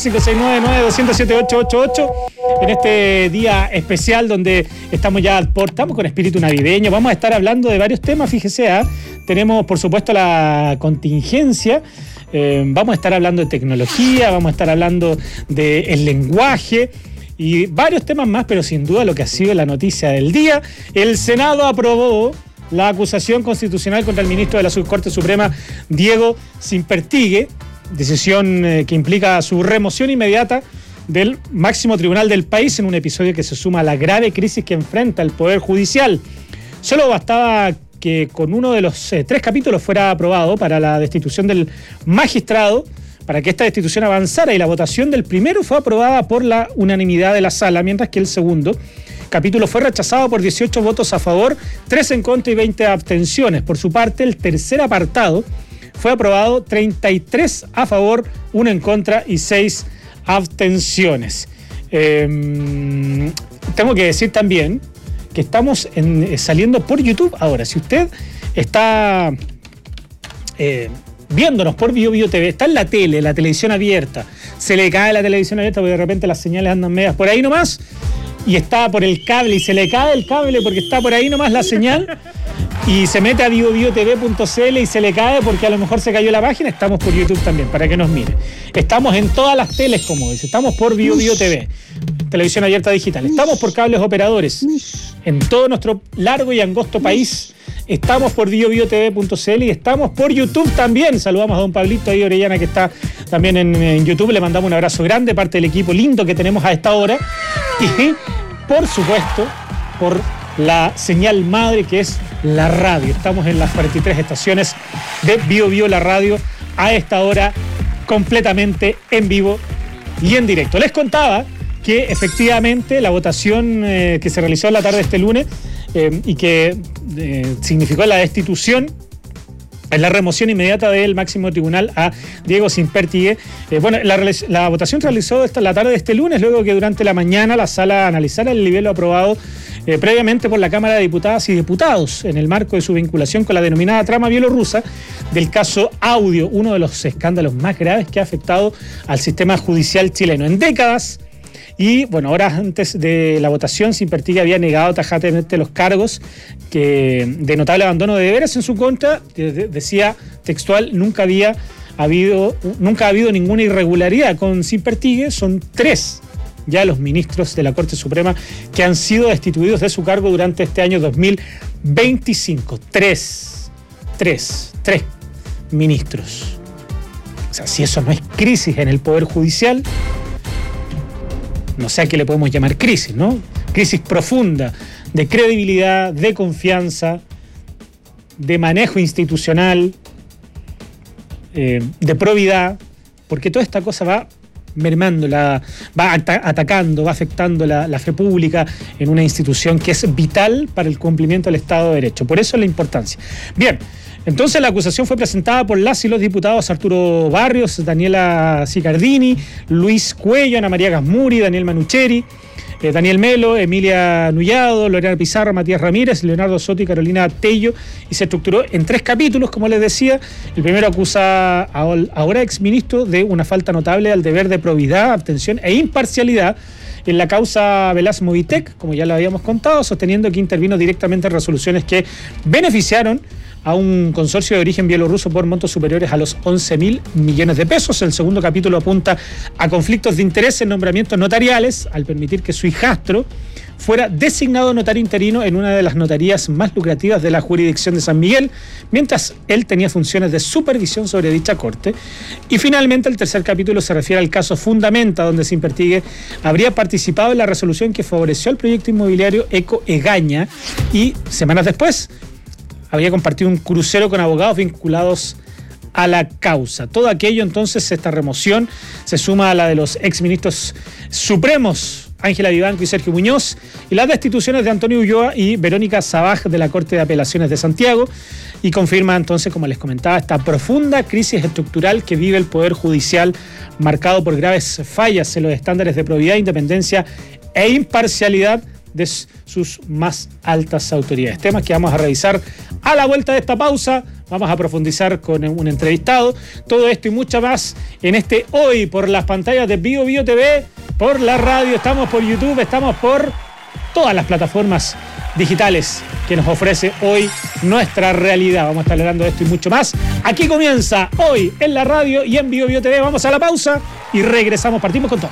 569-900-788 en este día especial donde estamos con espíritu navideño. Vamos a estar hablando de varios temas, fíjese, tenemos por supuesto la contingencia, vamos a estar hablando de tecnología, vamos a estar hablando del lenguaje y varios temas más, pero sin duda lo que ha sido la noticia del día. El Senado aprobó la acusación constitucional contra el ministro de la Corte Suprema, Diego Sintiertigui, decisión que implica su remoción inmediata del máximo tribunal del país en un episodio que se suma a la grave crisis que enfrenta el Poder Judicial. Solo bastaba que con uno de los 3 capítulos fuera aprobado para la destitución del magistrado, para que esta destitución avanzara, y la votación del primero fue aprobada por la unanimidad de la sala, mientras que el segundo capítulo fue rechazado por 18 votos a favor, 3 en contra y 20 abstenciones. Por su parte, el tercer apartado fue aprobado 33 a favor, 1 en contra y 6 abstenciones. Tengo que decir también que estamos saliendo por YouTube ahora. Si usted está viéndonos por BioBio TV, está en la tele, la televisión abierta, se le cae la televisión abierta porque de repente las señales andan medias por ahí nomás, y está por el cable y se le cae el cable porque está por ahí nomás la señal, y se mete a biobiotv.cl y se le cae porque a lo mejor se cayó la página, estamos por YouTube también, para que nos mire. Estamos en todas las teles, como dice, estamos por BioBio TV, televisión abierta digital, estamos por cables operadores, en todo nuestro largo y angosto país, estamos por biobiotv.cl y estamos por YouTube también. Saludamos a don Pablito ahí Orellana, que está también en YouTube, le mandamos un abrazo grande, parte del equipo lindo que tenemos a esta hora, y por supuesto, por la señal madre que es la radio. Estamos en las 43 estaciones de BioBio, la radio, a esta hora completamente en vivo y en directo. Les contaba que efectivamente la votación que se realizó en la tarde de este lunes y que significó la destitución, en la remoción inmediata del máximo tribunal a Diego Sintiertigui. La votación se realizó la tarde de este lunes, luego que durante la mañana la sala analizara el nivel aprobado previamente por la Cámara de Diputadas y Diputados en el marco de su vinculación con la denominada trama bielorrusa del caso Audio, uno de los escándalos más graves que ha afectado al sistema judicial chileno en décadas. Y bueno, horas antes de la votación, Sintiertigui había negado tajantemente los cargos de notable abandono de deberes en su contra. Decía textual, nunca ha habido ninguna irregularidad con Sintiertigui. Son 3 ya los ministros de la Corte Suprema que han sido destituidos de su cargo durante este año 2025. 3 ministros. O sea, si eso no es crisis en el Poder Judicial, no sé a qué le podemos llamar crisis, ¿no? Crisis profunda de credibilidad, de confianza, de manejo institucional, de probidad, porque toda esta cosa va mermando, va atacando, va afectando la fe pública en una institución que es vital para el cumplimiento del Estado de Derecho. Por eso la importancia. Bien. Entonces la acusación fue presentada por las y los diputados Arturo Barrios, Daniela Sicardini, Luis Cuello, Ana María Gasmuri, Daniel Manucheri, Daniel Melo, Emilia Nullado, Lorena Pizarro, Matías Ramírez, Leonardo Soto y Carolina Tello, y se estructuró en 3 capítulos, como les decía. El primero acusa al ahora exministro de una falta notable al deber de probidad, abstención e imparcialidad en la causa Velaz Movitec, como ya lo habíamos contado, sosteniendo que intervino directamente en resoluciones que beneficiaron a un consorcio de origen bielorruso por montos superiores a los 11.000 millones de pesos. El segundo capítulo apunta a conflictos de interés en nombramientos notariales, al permitir que su hijastro fuera designado notario interino en una de las notarías más lucrativas de la jurisdicción de San Miguel, mientras él tenía funciones de supervisión sobre dicha corte. Y finalmente el tercer capítulo se refiere al caso Fundamenta, donde Sintiertigui habría participado en la resolución que favoreció el proyecto inmobiliario Eco Egaña y semanas después había compartido un crucero con abogados vinculados a la causa. Todo aquello, entonces, esta remoción se suma a la de los exministros supremos Ángela Vivanco y Sergio Muñoz, y las destituciones de Antonio Ulloa y Verónica Sabaj de la Corte de Apelaciones de Santiago, y confirma entonces, como les comentaba, esta profunda crisis estructural que vive el Poder Judicial, marcado por graves fallas en los estándares de probidad, independencia e imparcialidad de sus más altas autoridades. Temas que vamos a revisar a la vuelta de esta pausa. Vamos a profundizar con un entrevistado. Todo esto y mucho más en este Hoy por las pantallas de Bio Bio TV, por la radio, estamos por YouTube, estamos por todas las plataformas digitales que nos ofrece hoy nuestra realidad. Vamos a estar hablando de esto y mucho más. Aquí comienza Hoy en la radio y en Bio Bio TV. Vamos a la pausa y regresamos. Partimos con todo.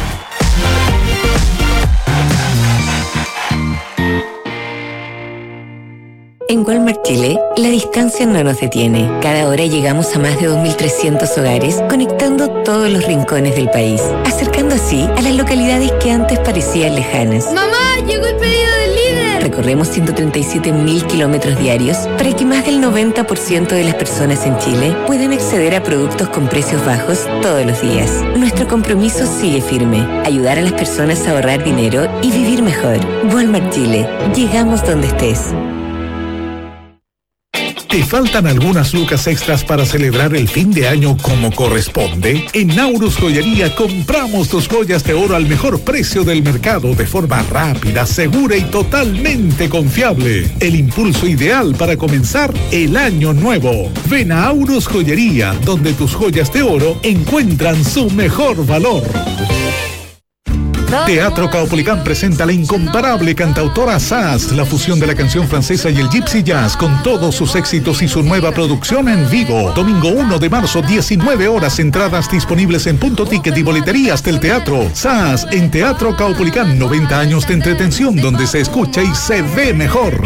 En Walmart Chile, la distancia no nos detiene. Cada hora llegamos a más de 2.300 hogares, conectando todos los rincones del país, acercando así a las localidades que antes parecían lejanas. ¡Mamá, llegó el pedido del líder! Recorremos 137.000 kilómetros diarios para que más del 90% de las personas en Chile puedan acceder a productos con precios bajos todos los días. Nuestro compromiso sigue firme: ayudar a las personas a ahorrar dinero y vivir mejor. Walmart Chile, llegamos donde estés. ¿Te faltan algunas lucas extras para celebrar el fin de año como corresponde? En Naurus Joyería compramos tus joyas de oro al mejor precio del mercado de forma rápida, segura y totalmente confiable. El impulso ideal para comenzar el año nuevo. Ven a Naurus Joyería, donde tus joyas de oro encuentran su mejor valor. Teatro Caupolicán presenta a la incomparable cantautora Sass, la fusión de la canción francesa y el gypsy jazz con todos sus éxitos y su nueva producción en vivo. Domingo 1 de marzo, 19 horas, entradas disponibles en Punto Ticket y boleterías del teatro. Sass en Teatro Caupolicán, 90 años de entretención donde se escucha y se ve mejor.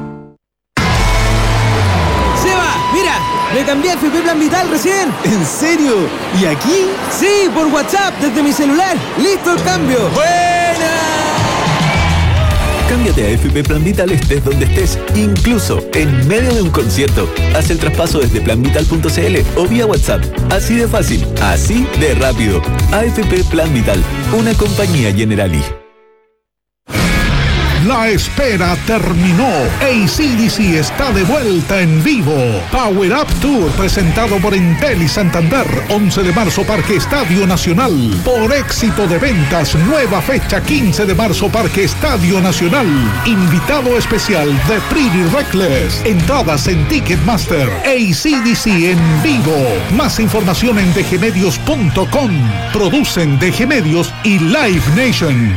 Me cambié a FP Plan Vital recién. ¿En serio? ¿Y aquí? Sí, por WhatsApp, desde mi celular. ¡Listo el cambio! ¡Buena! Cámbiate a FP Plan Vital estés donde estés, incluso en medio de un concierto. Haz el traspaso desde planvital.cl o vía WhatsApp. Así de fácil, así de rápido. AFP Plan Vital, una compañía Generali. La espera terminó. AC/DC está de vuelta en vivo. Power Up Tour presentado por Entel y Santander. 11 de marzo, Parque Estadio Nacional. Por éxito de ventas, nueva fecha 15 de marzo, Parque Estadio Nacional. Invitado especial de Pretty Reckless. Entradas en Ticketmaster. AC/DC en vivo. Más información en dgmedios.com. Producen DG Medios y Live Nation.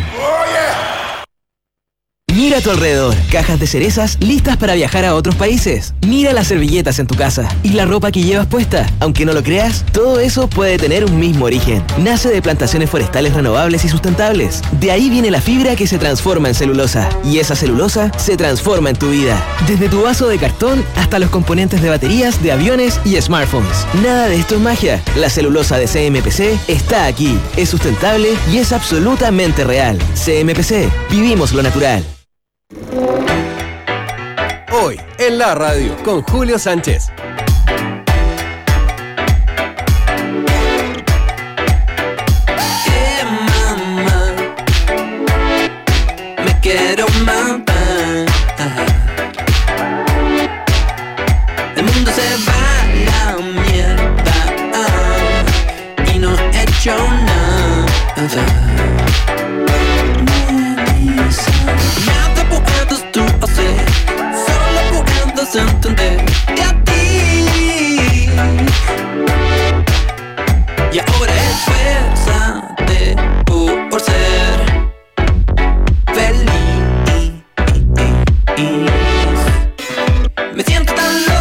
Mira a tu alrededor, cajas de cerezas listas para viajar a otros países. Mira las servilletas en tu casa y la ropa que llevas puesta. Aunque no lo creas, todo eso puede tener un mismo origen. Nace de plantaciones forestales renovables y sustentables. De ahí viene la fibra que se transforma en celulosa. Y esa celulosa se transforma en tu vida. Desde tu vaso de cartón hasta los componentes de baterías, de aviones y smartphones. Nada de esto es magia. La celulosa de CMPC está aquí. Es sustentable y es absolutamente real. CMPC, vivimos lo natural. Hoy en la radio con Julio Sánchez. Mamá, me quiero matar. El mundo se va a la mierda y no he hecho nada. Nada puedes tú hacer, solo puedes entender de a ti. Y ahora esfuérzate por ser feliz. Me siento tan loco.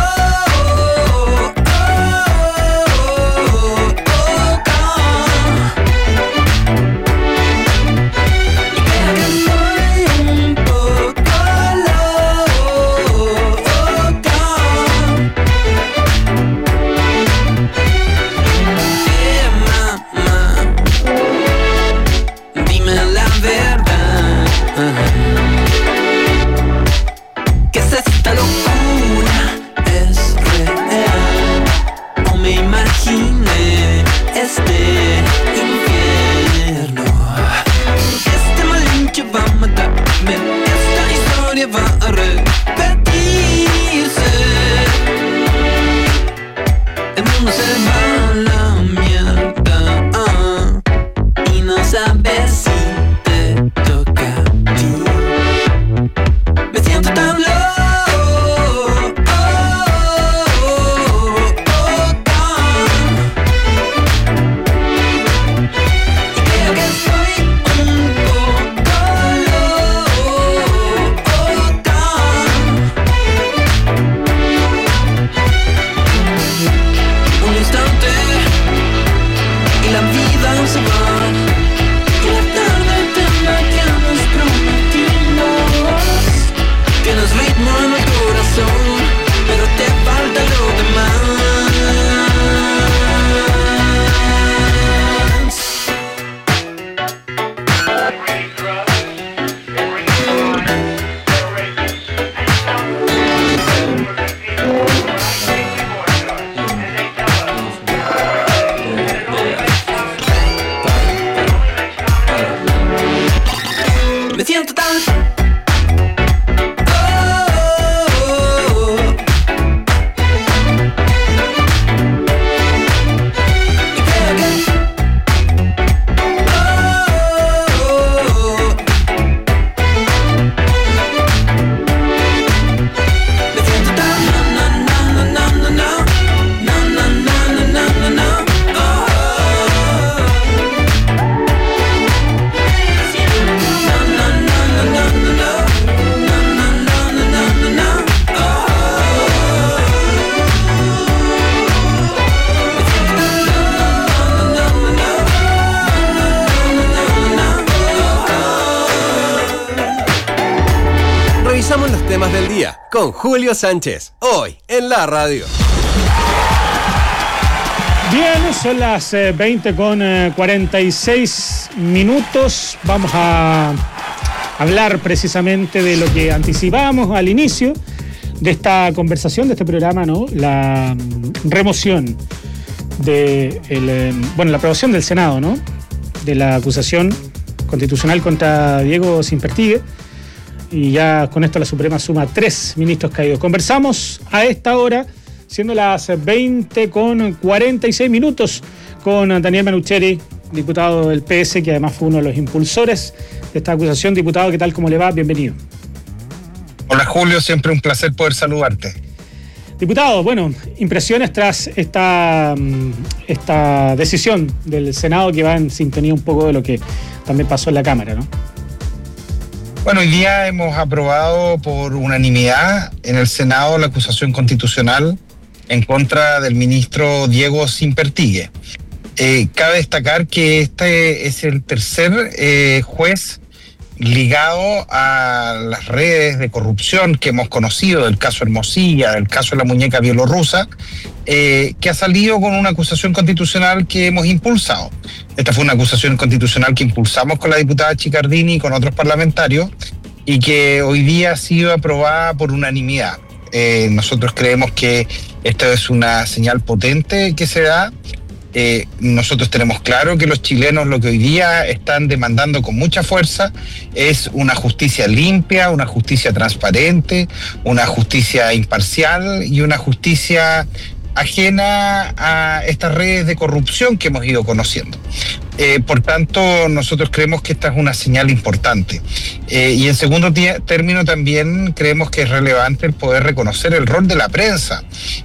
al día con Julio Sánchez, hoy en la radio. Bien, son las 20:46. Vamos a hablar precisamente de lo que anticipábamos al inicio de esta conversación, de este programa, ¿no? La remoción de la aprobación del Senado, ¿no? De la acusación constitucional contra Diego Sintpertighe. Y ya con esto la Suprema suma 3 ministros caídos. Conversamos a esta hora, siendo las 20:46, con Daniel Manucheri, diputado del PS, que además fue uno de los impulsores de esta acusación. Diputado, ¿qué tal? ¿Cómo le va? Bienvenido. Hola Julio, siempre un placer poder saludarte. Diputado, bueno, impresiones tras esta decisión del Senado, que va en sintonía un poco de lo que también pasó en la Cámara, ¿no? Bueno, hoy día hemos aprobado por unanimidad en el Senado la acusación constitucional en contra del ministro Diego Sintpertighe. Cabe destacar que este es el tercer juez ligado a las redes de corrupción que hemos conocido, del caso Hermosilla, del caso de la muñeca bielorrusa, que ha salido con una acusación constitucional que hemos impulsado. Esta fue una acusación constitucional que impulsamos con la diputada Chicardini y con otros parlamentarios, y que hoy día ha sido aprobada por unanimidad. Nosotros creemos que esta es una señal potente que se da. Nosotros tenemos claro que los chilenos lo que hoy día están demandando con mucha fuerza es una justicia limpia, una justicia transparente, una justicia imparcial y una justicia ajena a estas redes de corrupción que hemos ido conociendo. Por tanto, nosotros creemos que esta es una señal importante. Y en segundo término también creemos que es relevante el poder reconocer el rol de la prensa.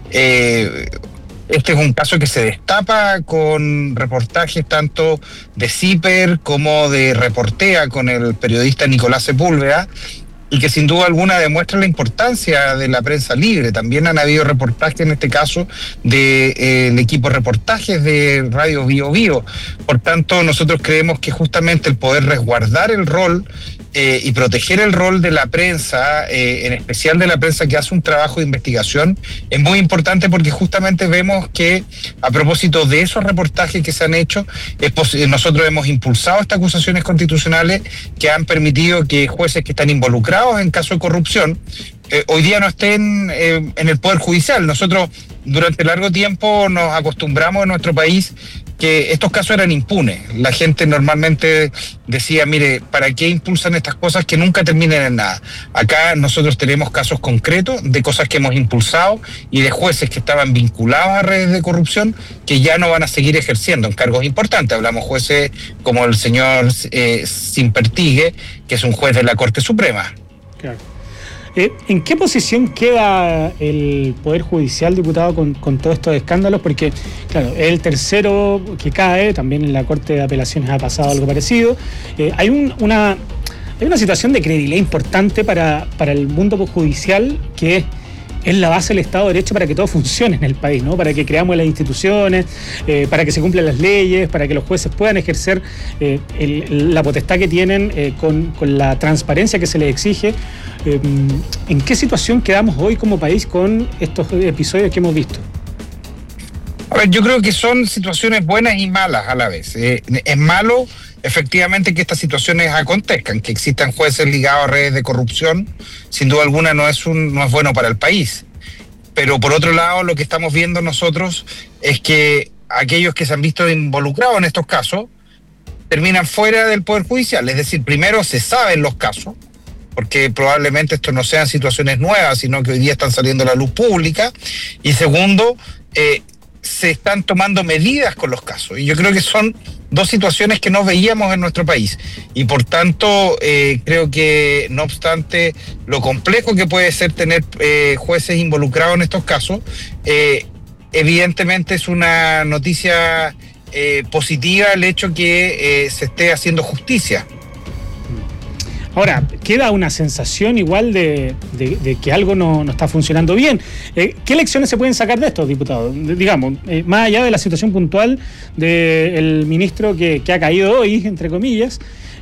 Este es un caso que se destapa con reportajes tanto de CIPER como de Reportea con el periodista Nicolás Sepúlveda, y que sin duda alguna demuestra la importancia de la prensa libre. También han habido reportajes, en este caso, del equipo de reportajes de Radio Bio Bio. Por tanto, nosotros creemos que justamente el poder resguardar el rol y proteger el rol de la prensa, en especial de la prensa que hace un trabajo de investigación, es muy importante, porque justamente vemos que, a propósito de esos reportajes que se han hecho, nosotros hemos impulsado estas acusaciones constitucionales que han permitido que jueces que están involucrados en casos de corrupción hoy día no estén en el Poder Judicial. Nosotros durante largo tiempo nos acostumbramos en nuestro país que estos casos eran impunes. La gente normalmente decía, mire, ¿para qué impulsan estas cosas que nunca terminen en nada? Acá nosotros tenemos casos concretos de cosas que hemos impulsado y de jueces que estaban vinculados a redes de corrupción que ya no van a seguir ejerciendo en cargos importantes. Hablamos jueces como el señor Sintpertighe, que es un juez de la Corte Suprema. Claro. ¿En qué posición queda el Poder Judicial, diputado, con todos estos escándalos? Porque, claro, es el tercero que cae, también en la Corte de Apelaciones ha pasado algo parecido. Hay una situación de credibilidad importante para el mundo judicial, que es la base del Estado de Derecho para que todo funcione en el país, ¿no? Para que creamos las instituciones, para que se cumplan las leyes, para que los jueces puedan ejercer la potestad que tienen con la transparencia que se les exige. ¿En qué situación quedamos hoy como país con estos episodios que hemos visto? A ver, yo creo que son situaciones buenas y malas a la vez. Es malo, efectivamente, que estas situaciones acontezcan, que existan jueces ligados a redes de corrupción. Sin duda alguna no es bueno para el país. Pero por otro lado, lo que estamos viendo nosotros es que aquellos que se han visto involucrados en estos casos terminan fuera del Poder Judicial. Es decir, primero se saben los casos, porque probablemente esto no sean situaciones nuevas, sino que hoy día están saliendo a la luz pública. Y segundo, se están tomando medidas con los casos. Y yo creo que son dos situaciones que no veíamos en nuestro país. Y por tanto, creo que, no obstante lo complejo que puede ser tener jueces involucrados en estos casos, evidentemente es una noticia positiva el hecho que se esté haciendo justicia. Ahora, queda una sensación igual de que algo no está funcionando bien. ¿Qué lecciones se pueden sacar de esto, diputado? Digamos, más allá de la situación puntual del ministro que ha caído hoy, entre comillas,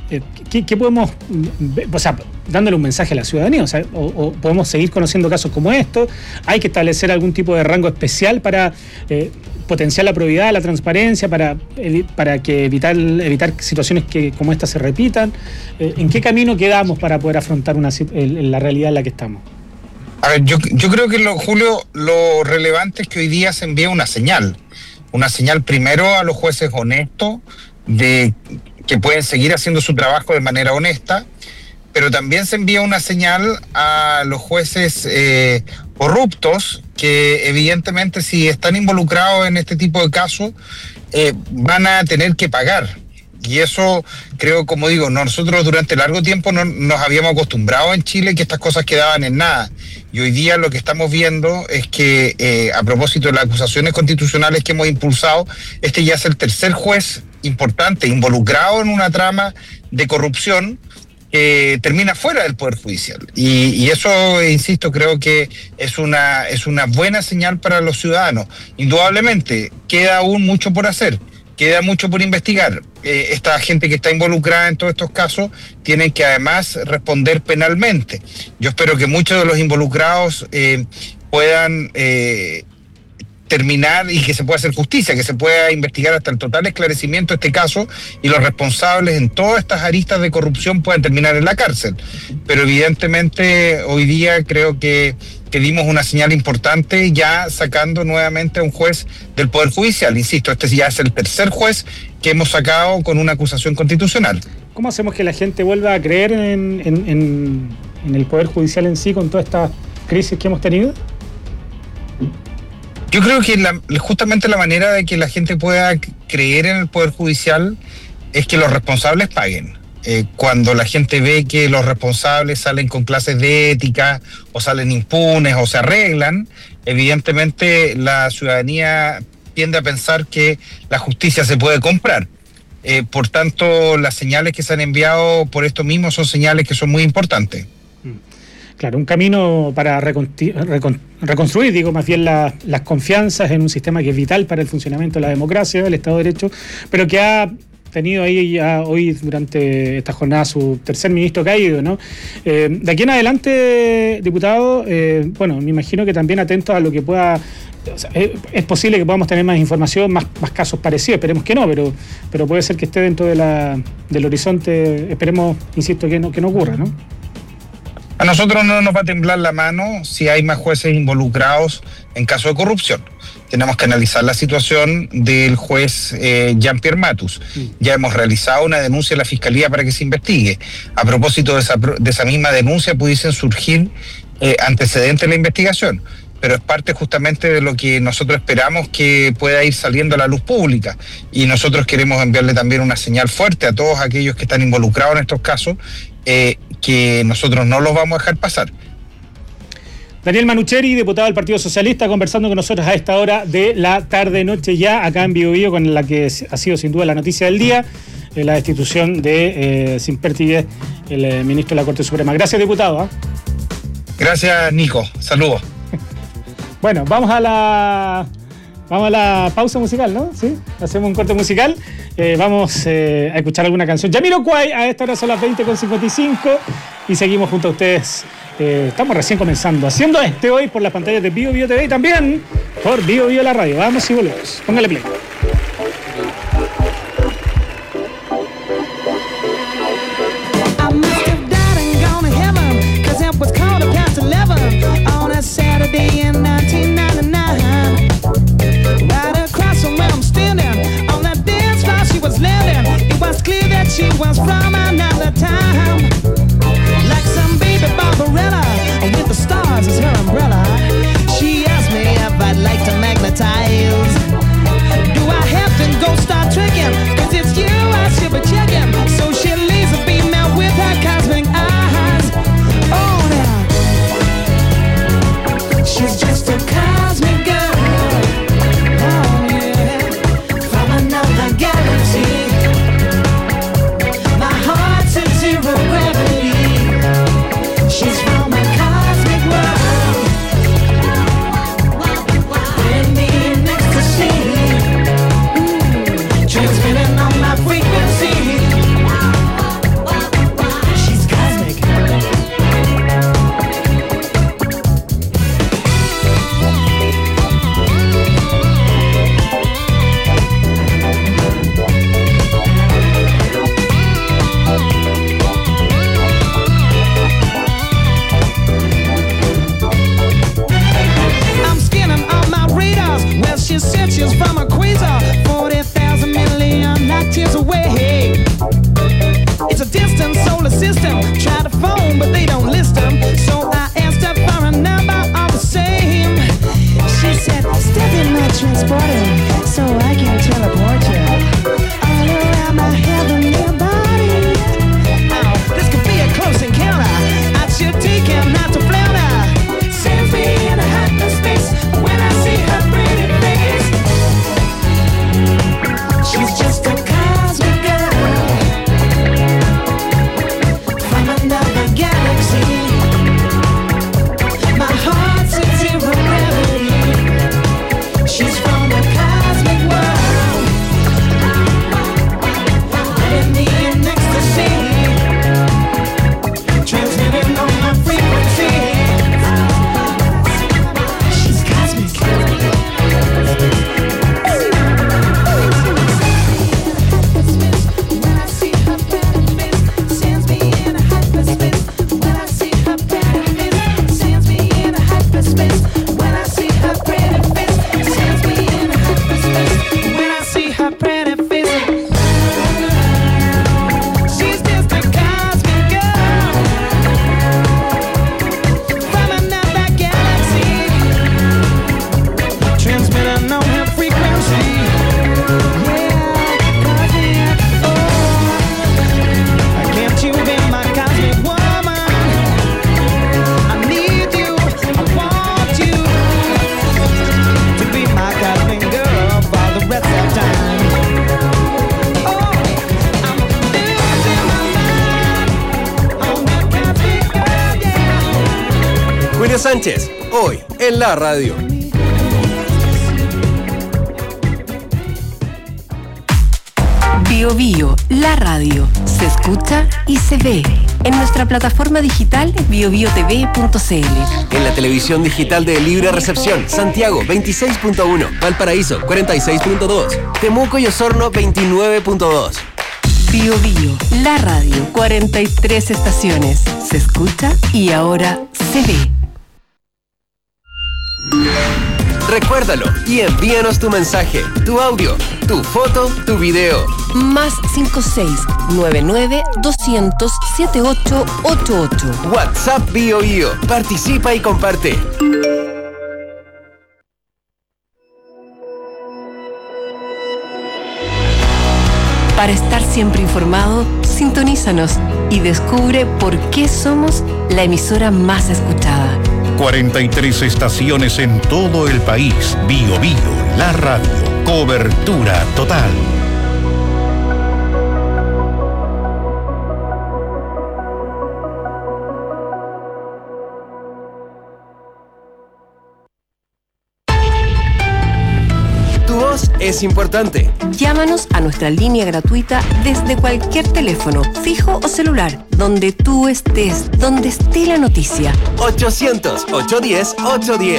¿qué podemos, o sea, dándole un mensaje a la ciudadanía? O podemos seguir conociendo casos como estos. Hay que establecer algún tipo de rango especial para potenciar la probidad, la transparencia, para que evitar situaciones como estas se repitan. ¿En qué camino quedamos para poder afrontar la realidad en la que estamos? A ver, yo creo que, Julio, lo relevante es que hoy día se envía una señal primero a los jueces honestos de que pueden seguir haciendo su trabajo de manera honesta, pero también se envía una señal a los jueces corruptos que evidentemente si están involucrados en este tipo de casos van a tener que pagar. Y eso creo, como digo, nosotros durante largo tiempo no nos habíamos acostumbrado en Chile que estas cosas quedaban en nada. Y hoy día lo que estamos viendo es que a propósito de las acusaciones constitucionales que hemos impulsado, este ya es el tercer juez importante involucrado en una trama de corrupción que termina fuera del Poder Judicial. Y eso, insisto, creo que es una buena señal para los ciudadanos. Indudablemente, queda aún mucho por hacer. Queda mucho por investigar. Esta gente que está involucrada en todos estos casos tiene que además responder penalmente. Yo espero que muchos de los involucrados puedan terminar y que se pueda hacer justicia, que se pueda investigar hasta el total esclarecimiento de este caso y los responsables en todas estas aristas de corrupción puedan terminar en la cárcel. Pero evidentemente hoy día creo que dimos una señal importante ya sacando nuevamente a un juez del Poder Judicial. Insisto, este ya es el tercer juez que hemos sacado con una acusación constitucional. ¿Cómo hacemos que la gente vuelva a creer en el Poder Judicial en sí con toda esta crisis que hemos tenido? Yo creo que justamente la manera de que la gente pueda creer en el Poder Judicial es que los responsables paguen. Cuando la gente ve que los responsables salen con clases de ética o salen impunes o se arreglan, evidentemente la ciudadanía tiende a pensar que la justicia se puede comprar. Por tanto, las señales que se han enviado por esto mismo son señales que son muy importantes. Claro, un camino para reconstruir, digo, más bien las confianzas en un sistema que es vital para el funcionamiento de la democracia, del Estado de Derecho, pero que ha tenido ahí ya hoy durante esta jornada su tercer ministro caído, ¿no? De aquí en adelante, diputado, bueno, me imagino que también atentos a lo que pueda... O sea, es posible que podamos tener más información, más casos parecidos, esperemos que no, pero puede ser que esté dentro del horizonte, esperemos, insisto, que no ocurra, ¿no? A nosotros no nos va a temblar la mano si hay más jueces involucrados en caso de corrupción. Tenemos que analizar la situación del juez Jean-Pierre Matus. Ya hemos realizado una denuncia a la Fiscalía para que se investigue. A propósito de esa misma denuncia pudiesen surgir antecedentes de la investigación, pero es parte justamente de lo que nosotros esperamos que pueda ir saliendo a la luz pública. Y nosotros queremos enviarle también una señal fuerte a todos aquellos que están involucrados en estos casos, que nosotros no los vamos a dejar pasar. Daniel Manucheri, diputado del Partido Socialista, conversando con nosotros a esta hora de la tarde-noche ya, acá en Bio Bio, con la que ha sido sin duda la noticia del día, la destitución de Simpertiguez, el ministro de la Corte Suprema. Gracias, diputado. Gracias, Nico. Saludos. Bueno, vamos a la pausa musical, ¿no? ¿Sí? Hacemos un corte musical. Vamos a escuchar alguna canción. Jamiroquai, a esta hora son las 20:55 y seguimos junto a ustedes. Estamos recién comenzando, haciendo hoy por las pantallas de Bio Bio TV y también por Bio Bio la radio. Vamos y volvemos. Póngale play. Saturday in 1999, right across from where I'm standing, on that dance floor she was landing. It was clear that she was from another time, like some baby Barbarella with the stars as her umbrella. She asked me if I'd like to magnetize. Sánchez, hoy en la radio. Bio Bio, la radio. Se escucha y se ve. En nuestra plataforma digital biobiotv.cl. En la televisión digital de Libre Recepción, Santiago 26.1, Valparaíso 46.2, Temuco y Osorno 29.2. Bio Bio, la radio. 43 estaciones. Se escucha y ahora se ve. Recuérdalo y envíanos tu mensaje, tu audio, tu foto, tu video. Más 56-99-200-7888. WhatsApp Bio Bio. Participa y comparte. Para estar siempre informado, sintonízanos y descubre por qué somos la emisora más escuchada. 43 estaciones en todo el país. Bio Bio, la radio. Cobertura total. Tu voz es importante. Llámanos a nuestra línea gratuita desde cualquier teléfono, fijo o celular, donde tú estés, donde esté la noticia. 800-810-810.